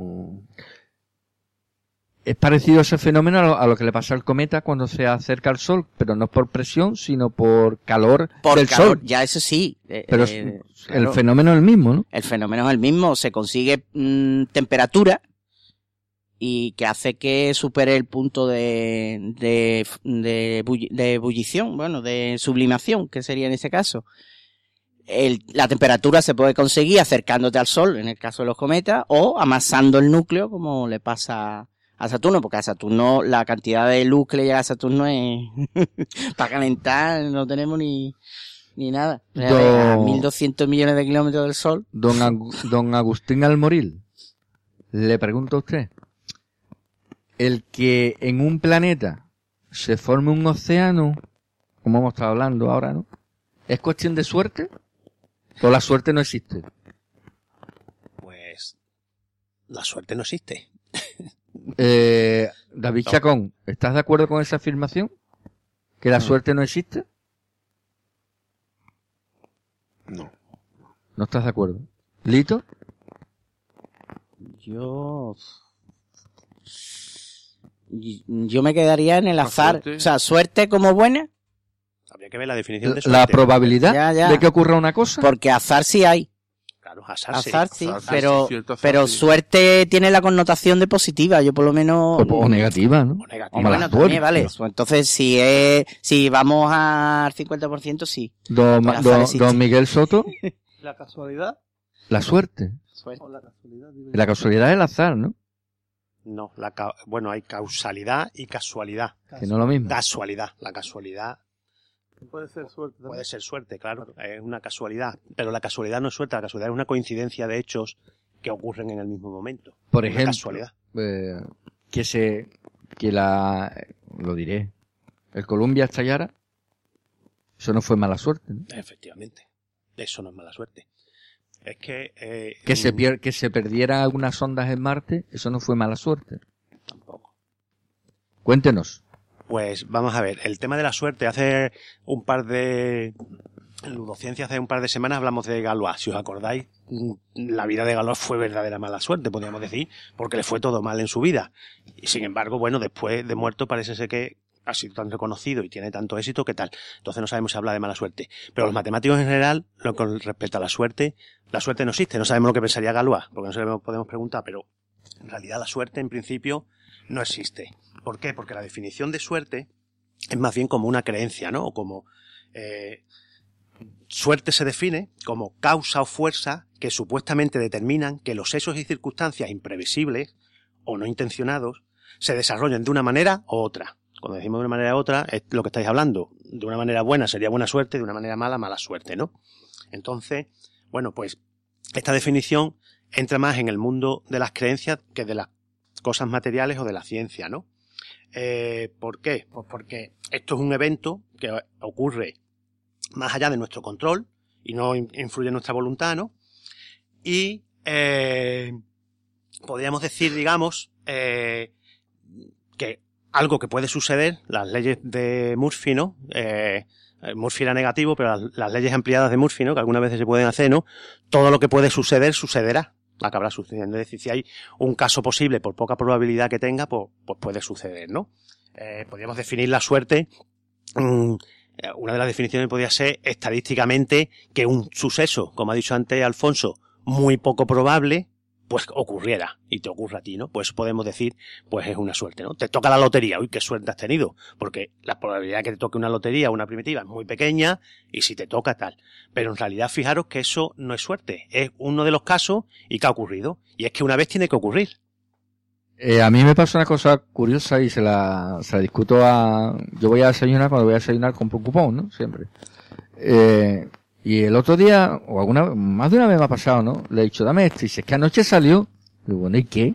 Es parecido ese fenómeno a lo que le pasa al cometa cuando se acerca al Sol, pero no por presión, sino por calor del Sol. Ya eso sí. Pero el fenómeno es el mismo, ¿no? El fenómeno es el mismo. Se consigue temperatura y que hace que supere el punto de ebullición, de sublimación, que sería en ese caso. La temperatura se puede conseguir acercándote al Sol, en el caso de los cometas, o amasando el núcleo, como le pasa a Saturno, porque a Saturno la cantidad de luz que le llega a Saturno es para calentar, no tenemos ni nada. A 1.200 millones de kilómetros del Sol. Don Agustín Almoril, le pregunto a usted, el que en un planeta se forme un océano, como hemos estado hablando ahora, ¿no? ¿Es cuestión de suerte? ¿O la suerte no existe? Pues la suerte no existe. David Chacón, ¿estás de acuerdo con esa afirmación? ¿Que la suerte no existe? No. ¿No estás de acuerdo? ¿Lito? Yo me quedaría en el azar. Suerte. O sea, suerte como buena. Habría que ver la definición de suerte. La probabilidad de que ocurra una cosa. Porque azar sí hay. Claro, azar sí. Pero suerte tiene la connotación de positiva. Yo por lo menos... O negativa, ¿no? O negativa. Bueno, también, vale. Entonces, si vamos al 50%, sí. Don Miguel Soto. ¿La casualidad? La suerte. O la casualidad. La casualidad es el azar, ¿no? No, hay causalidad y casualidad. Que no es lo mismo. Casualidad. La casualidad Puede ser suerte también. Puede ser suerte, claro, es una casualidad. Pero la casualidad no es suerte, la casualidad es una coincidencia de hechos que ocurren en el mismo momento. Por Una ejemplo, casualidad. Lo diré, el Columbia estallara, eso no fue mala suerte, ¿no? Efectivamente, eso no es mala suerte. Es que... Que se perdieran algunas ondas en Marte, eso no fue mala suerte. Tampoco. Cuéntenos. Pues vamos a ver, el tema de la suerte, en Ludociencia hace un par de semanas hablamos de Galois. Si os acordáis, la vida de Galois fue verdadera mala suerte, podríamos decir, porque le fue todo mal en su vida. Y sin embargo, bueno, después de muerto parece ser que ha sido tan reconocido y tiene tanto éxito que tal. Entonces no sabemos si habla de mala suerte. Pero los matemáticos en general, con respecto a la suerte no existe. No sabemos lo que pensaría Galois, porque no se lo podemos preguntar, pero en realidad la suerte en principio no existe. ¿Por qué? Porque la definición de suerte es más bien como una creencia, ¿no? O como suerte se define como causa o fuerza que supuestamente determinan que los hechos y circunstancias imprevisibles o no intencionados se desarrollen de una manera u otra. Cuando decimos de una manera u otra, es lo que estáis hablando. De una manera buena sería buena suerte, de una manera mala, mala suerte, ¿no? Entonces, bueno, pues esta definición entra más en el mundo de las creencias que de las cosas materiales o de la ciencia, ¿no? ¿Por qué? Pues porque esto es un evento que ocurre más allá de nuestro control y no influye en nuestra voluntad, ¿no? Y podríamos decir, digamos, que algo que puede suceder, las leyes de Murphy, ¿no? Murphy era negativo, pero las leyes ampliadas de Murphy, ¿no? Que algunas veces se pueden hacer, ¿no? Todo lo que puede suceder, sucederá. Acabará sucediendo. Es decir, si hay un caso posible, por poca probabilidad que tenga, pues puede suceder, ¿no? Podríamos definir la suerte. Una de las definiciones podría ser estadísticamente que un suceso, como ha dicho antes Alfonso, muy poco probable, pues ocurriera y te ocurra a ti, ¿no? Pues podemos decir, pues es una suerte, ¿no? Te toca la lotería, uy, qué suerte has tenido, porque la probabilidad de que te toque una lotería o una primitiva es muy pequeña y si te toca tal. Pero en realidad fijaros que eso no es suerte, es uno de los casos y que ha ocurrido. Y es que una vez tiene que ocurrir. A mí me pasa una cosa curiosa y se la discuto yo voy a desayunar cuando voy a desayunar con cupón, ¿no? Siempre. Y el otro día, más de una vez me ha pasado, ¿no? Le he dicho, dame esto. Y dice, es que anoche salió. Digo, bueno, ¿y qué?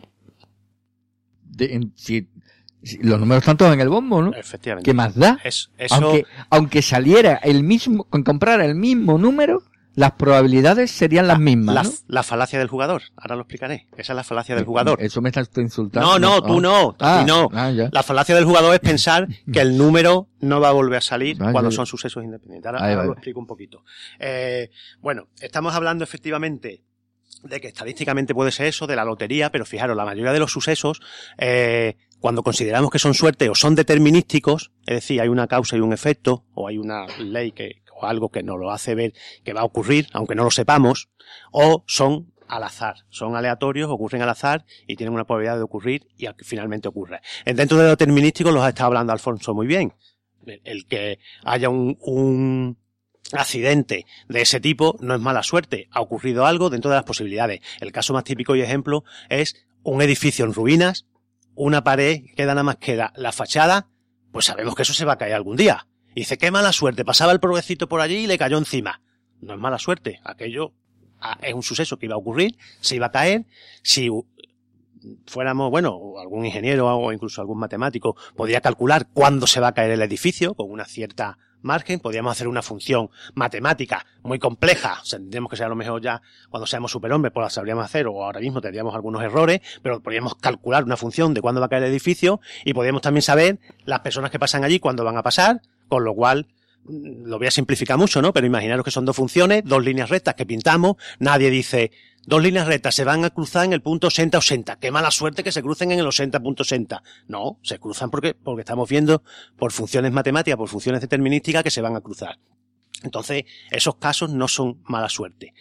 Si los números están todos en el bombo, ¿no? Efectivamente. ¿Qué más da? Eso... Aunque saliera comprara el mismo número, las probabilidades serían las mismas, ¿no? La falacia del jugador. Ahora lo explicaré. Esa es la falacia del jugador. Eso me estás insultando. No, tú no. Ya. La falacia del jugador es pensar que el número no va a volver a salir cuando son sucesos independientes. Ahora lo explico un poquito. Bueno, estamos hablando efectivamente de que estadísticamente puede ser eso, de la lotería, pero fijaros, la mayoría de los sucesos, cuando consideramos que son suerte o son determinísticos, es decir, hay una causa y un efecto, o hay una ley o algo que nos lo hace ver que va a ocurrir, aunque no lo sepamos, o son al azar, son aleatorios, ocurren al azar y tienen una probabilidad de ocurrir y finalmente ocurre. Dentro de lo determinístico los ha estado hablando Alfonso muy bien. El que haya un accidente de ese tipo no es mala suerte, ha ocurrido algo dentro de las posibilidades. El caso más típico y ejemplo es un edificio en ruinas, una pared, queda nada más que la fachada, pues sabemos que eso se va a caer algún día. Y dice, qué mala suerte, pasaba el pobrecito por allí y le cayó encima. No es mala suerte, aquello es un suceso que iba a ocurrir, se iba a caer. Si fuéramos, bueno, algún ingeniero o incluso algún matemático podría calcular cuándo se va a caer el edificio con una cierta margen, podríamos hacer una función matemática muy compleja, o sea, tendríamos que ser a lo mejor ya cuando seamos superhombres, pues la sabríamos hacer, o ahora mismo tendríamos algunos errores, pero podríamos calcular una función de cuándo va a caer el edificio y podríamos también saber las personas que pasan allí cuándo van a pasar, con lo cual lo voy a simplificar mucho, ¿no? Pero imaginaros que son dos funciones, dos líneas rectas que pintamos, nadie dice, dos líneas rectas se van a cruzar en el punto 80-80, qué mala suerte que se crucen en el 80-80. No, se cruzan porque estamos viendo por funciones matemáticas, por funciones determinísticas que se van a cruzar. Entonces, esos casos no son mala suerte.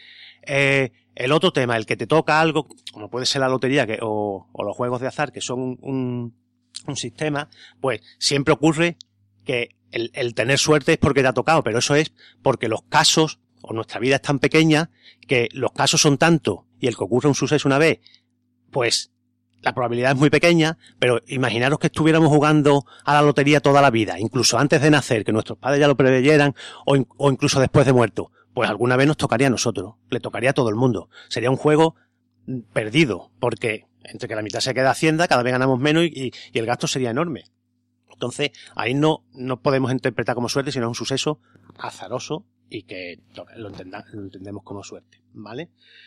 El otro tema, el que te toca algo, como puede ser la lotería o los juegos de azar, que son un sistema, pues siempre ocurre que el tener suerte es porque te ha tocado, pero eso es porque los casos, o nuestra vida es tan pequeña, que los casos son tantos, y el que ocurre un suceso una vez, pues la probabilidad es muy pequeña, pero imaginaros que estuviéramos jugando a la lotería toda la vida, incluso antes de nacer, que nuestros padres ya lo preveyeran, o incluso después de muerto. Pues alguna vez nos tocaría a nosotros, le tocaría a todo el mundo. Sería un juego perdido, porque entre que la mitad se queda Hacienda, cada vez ganamos menos y el gasto sería enorme. Entonces, ahí no podemos interpretar como suerte, sino un suceso azaroso y que lo entendemos como suerte, ¿vale?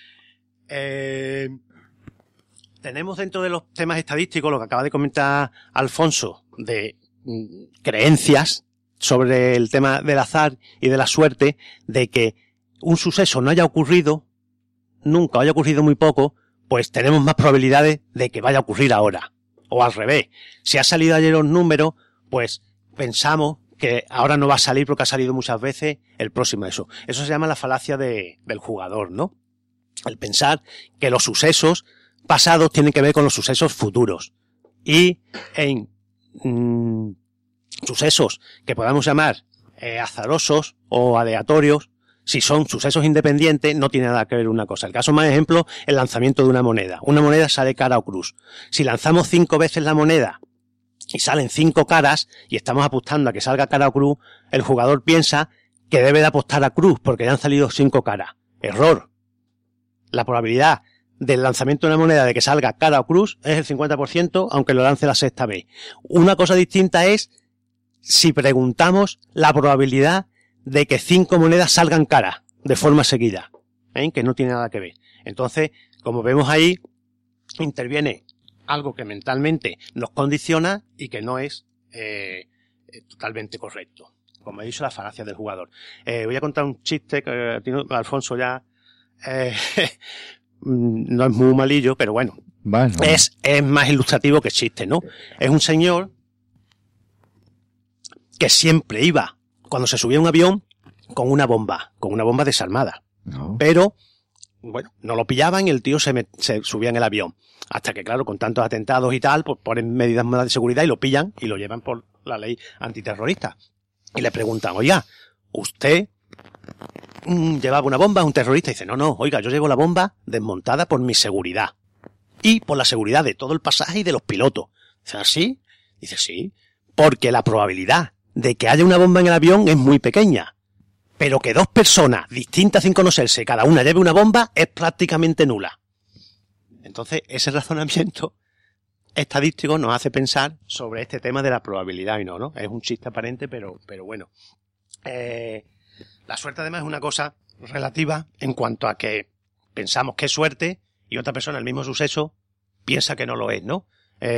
Tenemos dentro de los temas estadísticos, lo que acaba de comentar Alfonso, de creencias sobre el tema del azar y de la suerte, de que un suceso no haya ocurrido nunca, o haya ocurrido muy poco, pues tenemos más probabilidades de que vaya a ocurrir ahora. O al revés, si ha salido ayer un número, pues pensamos que ahora no va a salir porque ha salido muchas veces el próximo eso. Eso se llama la falacia del jugador, ¿no? El pensar que los sucesos pasados tienen que ver con los sucesos futuros. Y en sucesos que podamos llamar azarosos o aleatorios, si son sucesos independientes, no tiene nada que ver una cosa. El caso más ejemplo, el lanzamiento de una moneda. Una moneda sale cara o cruz. Si lanzamos 5 veces la moneda y salen 5 caras y estamos apostando a que salga cara o cruz, el jugador piensa que debe de apostar a cruz porque ya han salido 5 caras. Error. La probabilidad del lanzamiento de una moneda de que salga cara o cruz es el 50%, aunque lo lance la sexta vez. Una cosa distinta es si preguntamos la probabilidad de que 5 monedas salgan cara de forma seguida, que no tiene nada que ver. Entonces, como vemos ahí, interviene algo que mentalmente nos condiciona y que no es totalmente correcto. Como he dicho, la falacia del jugador. Voy a contar un chiste que Alfonso ya no es muy malillo, pero bueno. Es más ilustrativo que chiste, ¿no? Es un señor que siempre iba, cuando se subía a un avión, con una bomba desarmada. No. Pero, bueno, no lo pillaban y el tío se subía en el avión. Hasta que, claro, con tantos atentados y tal, pues ponen medidas más de seguridad y lo pillan y lo llevan por la ley antiterrorista. Y le preguntan, oiga, ¿usted llevaba una bomba? ¿Un terrorista? Y dice, no, oiga, yo llevo la bomba desmontada por mi seguridad. Y por la seguridad de todo el pasaje y de los pilotos. Dice, ¿así? Dice, sí. Porque la probabilidad de que haya una bomba en el avión es muy pequeña. Pero que 2 personas distintas sin conocerse, cada una lleve una bomba, es prácticamente nula. Entonces, ese razonamiento estadístico nos hace pensar sobre este tema de la probabilidad y no. Es un chiste aparente, pero bueno. La suerte además es una cosa relativa en cuanto a que pensamos que es suerte y otra persona, el mismo suceso, piensa que no lo es, ¿no?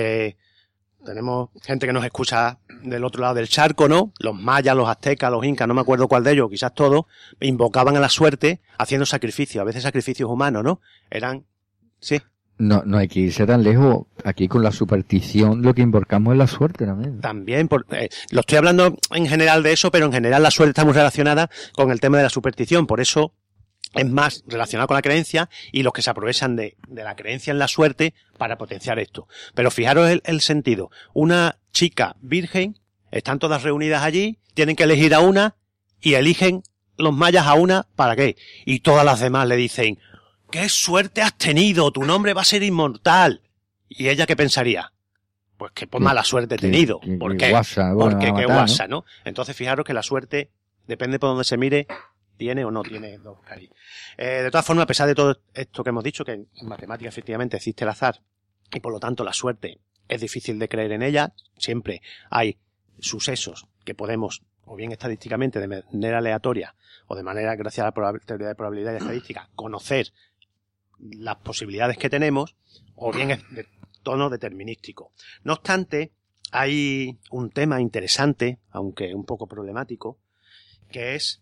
Tenemos gente que nos escucha del otro lado del charco, ¿no? Los mayas, los aztecas, los incas, no me acuerdo cuál de ellos, quizás todos, invocaban a la suerte haciendo sacrificios, a veces sacrificios humanos, ¿no? Sí. No hay que irse tan lejos. Aquí con la superstición lo que invocamos es la suerte también. También, lo estoy hablando en general de eso, pero en general la suerte está muy relacionada con el tema de la superstición. Por eso es más relacionado con la creencia y los que se aprovechan de la creencia en la suerte para potenciar esto. Pero fijaros el sentido. Una chica virgen, están todas reunidas allí, tienen que elegir a una y eligen los mayas a una, ¿para qué? Y todas las demás le dicen, ¡qué suerte has tenido! Tu nombre va a ser inmortal. ¿Y ella qué pensaría? Pues que mala suerte he tenido. ¿Por qué? Porque qué guasa, ¿no? Entonces fijaros que la suerte, depende por donde se mire, tiene o no tiene 2 caras. De todas formas, a pesar de todo esto que hemos dicho, que en matemática efectivamente existe el azar y por lo tanto la suerte es difícil de creer en ella, siempre hay sucesos que podemos, o bien estadísticamente de manera aleatoria, o de manera, gracias a la teoría de probabilidad y estadística, conocer las posibilidades que tenemos, o bien es de tono determinístico. No obstante, hay un tema interesante, aunque un poco problemático, que es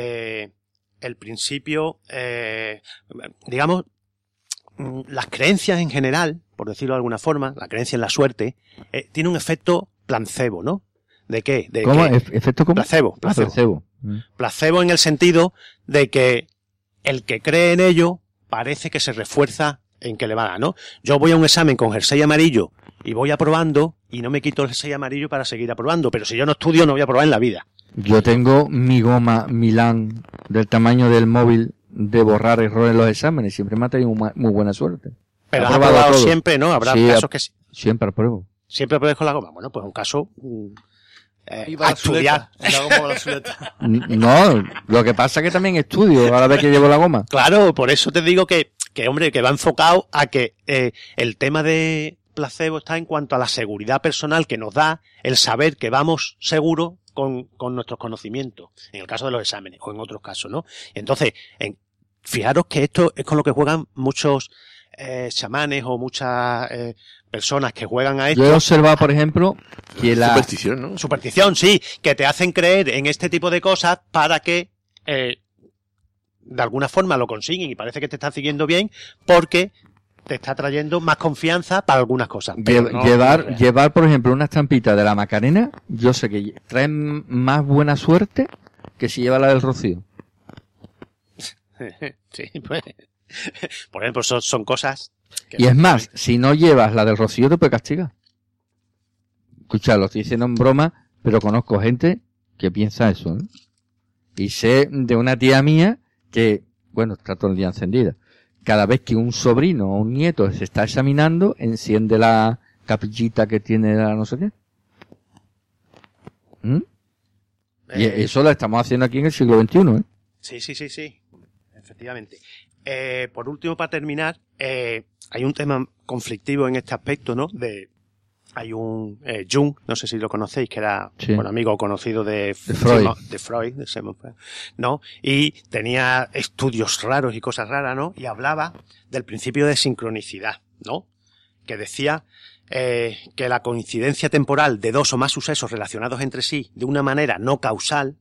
el principio, digamos, las creencias en general, por decirlo de alguna forma, la creencia en la suerte, tiene un efecto placebo, ¿no? ¿De qué? ¿Cómo? ¿Efecto cómo? Placebo. Placebo en el sentido de que el que cree en ello parece que se refuerza en que le va a dar, ¿no? Yo voy a un examen con jersey amarillo y voy aprobando y no me quito el jersey amarillo para seguir aprobando, pero si yo no estudio no voy a aprobar en la vida. Yo tengo mi goma Milán del tamaño del móvil de borrar errores en los exámenes, siempre me ha traído muy buena suerte. Pero has probado siempre, ¿no? Habrá casos que sí. Siempre apruebo. Siempre pruebas con la goma. Bueno, pues un caso Iba a estudiar. La goma o la chuleta. No, lo que pasa es que también estudio a la vez que llevo la goma. Claro, por eso te digo que hombre, que va enfocado a que el tema de placebo está en cuanto a la seguridad personal que nos da el saber que vamos seguros con nuestros conocimientos, en el caso de los exámenes o en otros casos, ¿no? Entonces, fijaros que esto es con lo que juegan muchos chamanes o muchas personas que juegan a esto. Yo he observado, por ejemplo, que la Superstición, ¿no? Superstición, sí, que te hacen creer en este tipo de cosas para que de alguna forma lo consiguen y parece que te están siguiendo bien porque te está trayendo más confianza para algunas cosas. Llevar, por ejemplo, una estampita de la Macarena, yo sé que traen más buena suerte que si lleva la del Rocío. Sí, pues, por ejemplo, son cosas que Y es más, si no llevas la del Rocío te puede castigar. Escucha, lo estoy diciendo en broma, pero conozco gente que piensa eso, ¿eh? Y sé de una tía mía que, bueno, está todo el día encendida. Cada vez que un sobrino o un nieto se está examinando, enciende la capillita que tiene la no sé qué. ¿Mm? Y eso lo estamos haciendo aquí en el siglo XXI, ¿eh? Sí. Efectivamente. Por último, para terminar, hay un tema conflictivo en este aspecto, ¿no? Hay un Jung, no sé si lo conocéis, que era un amigo conocido de Freud, de Sigmund Freud, ¿no? Y tenía estudios raros y cosas raras, ¿no? Y hablaba del principio de sincronicidad, ¿no? Que decía que la coincidencia temporal de dos o más sucesos relacionados entre sí de una manera no causal,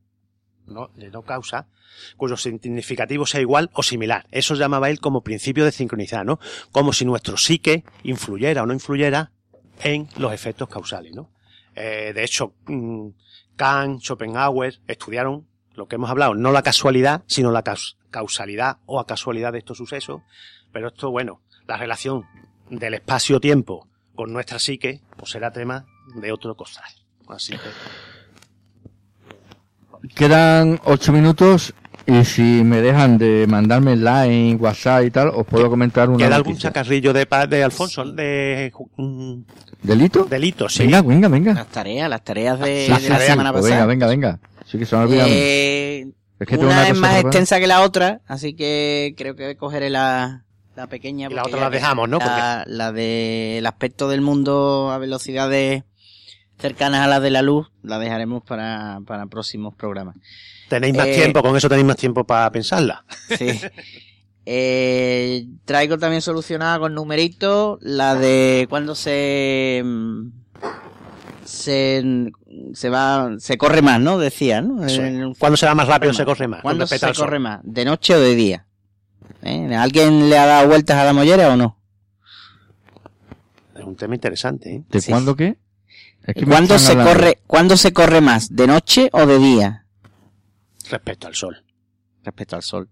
cuyo significativo sea igual o similar. Eso llamaba él como principio de sincronicidad, ¿no? Como si nuestro psique influyera o no influyera en los efectos causales, ¿no? De hecho, Kant, Schopenhauer estudiaron lo que hemos hablado, no la casualidad, sino la causalidad o acasualidad de estos sucesos. Pero esto, bueno, la relación del espacio-tiempo con nuestra psique, pues será tema de otro costal. Así que... Quedan 8 minutos y si me dejan de mandarme like, WhatsApp y tal, os puedo comentar una ¿Queda noticia. algún chacarrillo de Alfonso? ¿Delito? Delito, sí. Venga. Las tareas de la semana pues pasada. Venga. Sí que se me ha olvidado. Es que una es más extensa que la otra, así que creo que cogeré la pequeña. Y la otra la dejamos, ¿no? La del aspecto del mundo a velocidades cercanas a las de la luz, la dejaremos para próximos programas. Tenéis más tiempo, con eso tenéis más tiempo para pensarla. Sí. Traigo también solucionada con numeritos la de cuando se corre más, ¿no? Decía, ¿no? ¿Cuándo se va más rápido se corre más? ¿Cuándo se corre más? ¿De noche o de día? ¿Alguien le ha dado vueltas a la mollera o no? Es un tema interesante, ¿eh? ¿De cuándo qué? ¿Cuándo se corre más? ¿De noche o de día? Respecto al sol. Respecto al sol.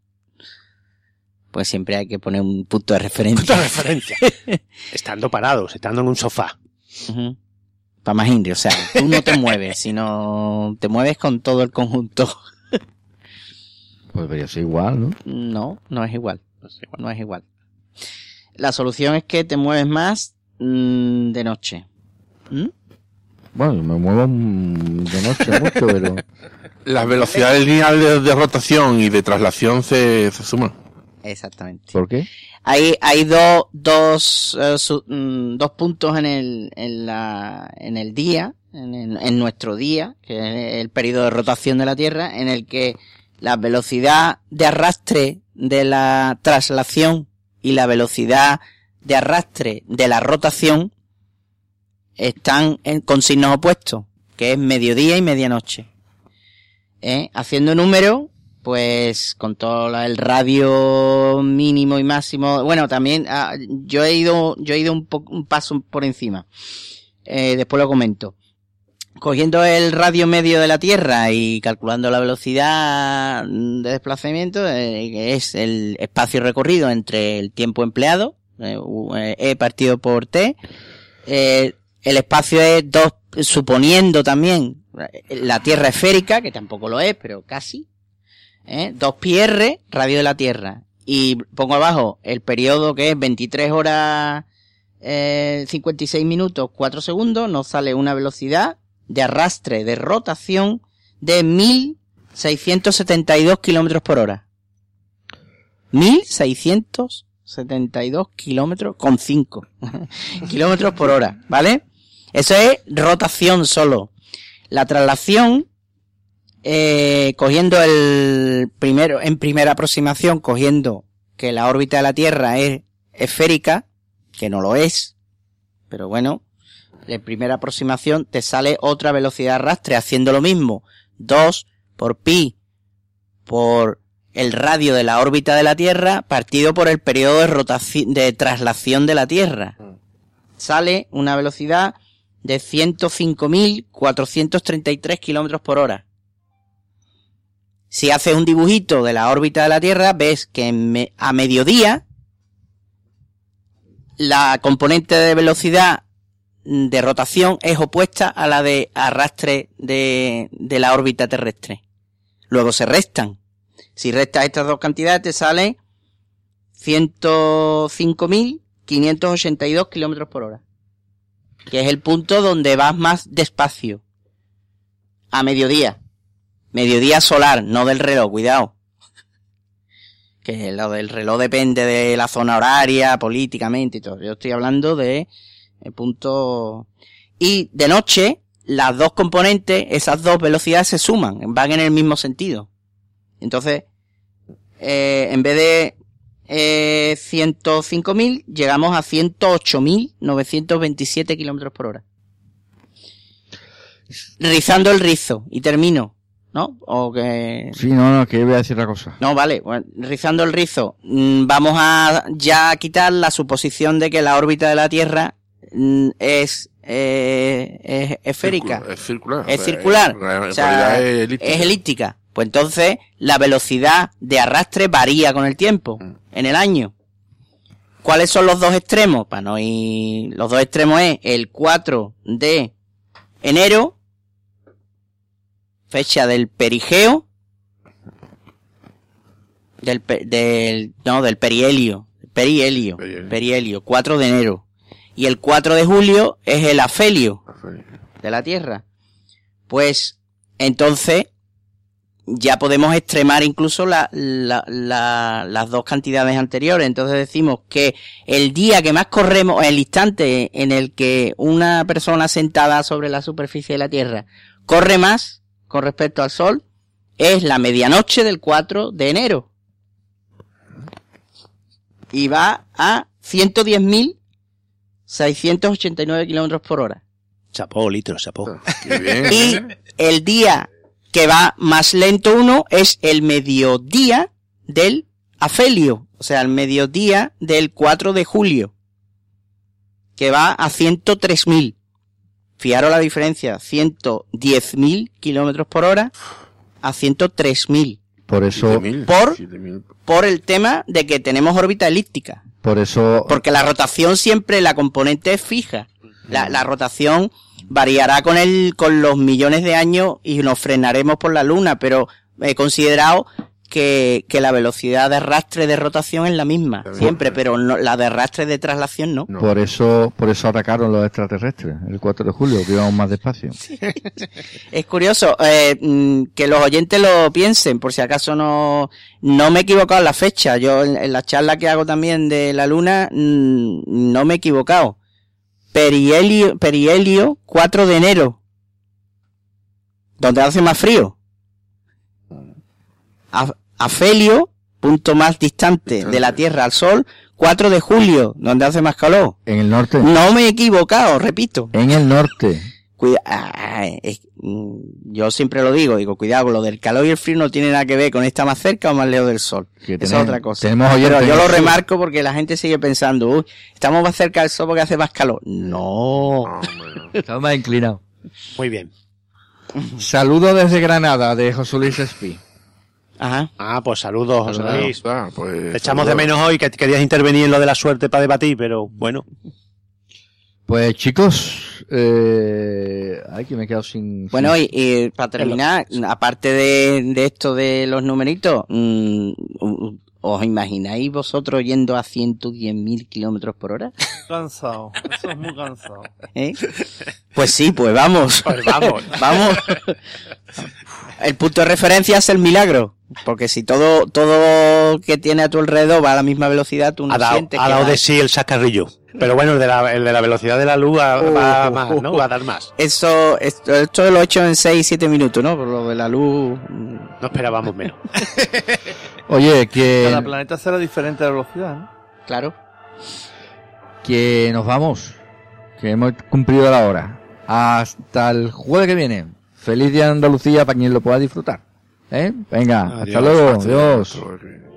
Pues siempre hay que poner un punto de referencia. Punto de referencia. Estando parados, estando en un sofá. Uh-huh. Para más indio, o sea, tú no te mueves, sino te mueves con todo el conjunto. Pues debería ser igual, ¿no? No es igual. No es igual. La solución es que te mueves más de noche. Bueno, me muevo de noche mucho, pero... Las velocidades lineales de rotación y de traslación se suman. Exactamente. ¿Por qué? Hay dos puntos en el día, en nuestro día, que es el periodo de rotación de la Tierra, en el que la velocidad de arrastre de la traslación y la velocidad de arrastre de la rotación están con signos opuestos, que es mediodía y medianoche. Haciendo número, pues con todo el radio mínimo y máximo, bueno, también yo he ido un paso por encima. Después lo comento. Cogiendo el radio medio de la Tierra y calculando la velocidad de desplazamiento, que es el espacio recorrido entre el tiempo empleado, E partido por T, el espacio es 2, suponiendo también la Tierra esférica, que tampoco lo es, pero casi, 2πr, radio de la Tierra, y pongo abajo el periodo que es 23 horas 56 minutos 4 segundos, nos sale una velocidad de arrastre de rotación de 1672 kilómetros por hora. 1672 kilómetros con 5 kilómetros por hora, ¿vale? Eso es rotación solo. La traslación, cogiendo en primera aproximación, cogiendo que la órbita de la Tierra es esférica, que no lo es, pero bueno, en primera aproximación te sale otra velocidad de arrastre haciendo lo mismo, 2 por pi por el radio de la órbita de la Tierra partido por el periodo de rotación, de traslación de la Tierra. Sale una velocidad de 105.433 kilómetros por hora. Si haces un dibujito de la órbita de la Tierra, ves que a mediodía la componente de velocidad de rotación es opuesta a la de arrastre de la órbita terrestre. Luego se restan. Si restas estas dos cantidades te sale 105.582 kilómetros por hora. Que es el punto donde vas más despacio. A mediodía. Mediodía solar, no del reloj, cuidado. Que lo del reloj depende de la zona horaria, políticamente y todo. Yo estoy hablando de punto. Y de noche, las dos componentes, esas dos velocidades se suman, van en el mismo sentido. Entonces, en vez de 105.000, llegamos a 108.927 kilómetros por hora. Rizando el rizo, y termino, ¿no? O que... Sí, no, que voy a decir otra cosa. No, vale, bueno, rizando el rizo, vamos a ya quitar la suposición de que la órbita de la Tierra es esférica. Es circular. Es circular. O sea, es elíptica. Pues entonces, la velocidad de arrastre varía con el tiempo, en el año. ¿Cuáles son los dos extremos? Para no ir... Los dos extremos es el 4 de enero, fecha del perigeo, del perihelio, 4 de enero. Y el 4 de julio es el afelio de la Tierra. Pues, entonces, ya podemos extremar incluso las dos cantidades anteriores. Entonces decimos que el día que más corremos, el instante en el que una persona sentada sobre la superficie de la Tierra corre más con respecto al Sol, es la medianoche del 4 de enero. Y va a 110.689 kilómetros por hora. Chapó, litro, chapó. Qué bien. Y el día que va más lento uno es el mediodía del afelio, o sea, el mediodía del 4 de julio, que va a 103.000. Fijaros la diferencia, 110.000 kilómetros por hora a 103.000. Por eso, 7.000. Por el tema de que tenemos órbita elíptica. por eso, Porque la rotación siempre, la componente es fija. La rotación variará con los millones de años y nos frenaremos por la Luna, pero he considerado que la velocidad de arrastre de rotación es la misma, siempre, pero no, la de arrastre de traslación no. por eso atacaron los extraterrestres el 4 de julio, que íbamos más despacio. Es curioso, que los oyentes lo piensen, por si acaso no me he equivocado en la fecha. Yo en la charla que hago también de la Luna, no me he equivocado. Perihelio 4 de enero, donde hace más frío. Afelio, punto más distante de la Tierra al Sol, 4 de julio, donde hace más calor. En el norte. No me he equivocado, repito. En el norte. Yo siempre lo digo, cuidado, lo del calor y el frío no tiene nada que ver con estar más cerca o más lejos del Sol. Esa es otra cosa. Pero yo lo remarco porque la gente sigue pensando, uy, estamos más cerca del Sol porque hace más calor. No. Estamos más inclinados. Muy bien. Saludo desde Granada, de José Luis Espí. Ajá. Ah, pues saludos, José Luis. Pues, Te echamos de menos hoy, que querías intervenir en lo de la suerte para debatir, pero bueno. Pues chicos, ay, que me he quedado sin... Bueno, y para terminar, aparte de esto de los numeritos, ¿Os imagináis vosotros yendo a 110.000 kilómetros por hora? Cansado, eso es muy cansado. ¿Eh? Pues sí, pues vamos. Pues vamos. Vamos. El punto de referencia es el milagro. Porque si todo que tiene a tu alrededor va a la misma velocidad, tú no sientes que... Ha dado de sí el sacarrillo. Pero bueno, el de la velocidad de la luz va más, ¿no? Va a dar más. Esto lo he hecho en 6-7 minutos, ¿no? Por lo de la luz... No esperábamos menos. Oye, que... Cada planeta será diferente de velocidad, ¿no? Claro. Que nos vamos. Que hemos cumplido la hora. Hasta el jueves que viene. Feliz día de Andalucía para quien lo pueda disfrutar. Venga, hasta luego. Adiós.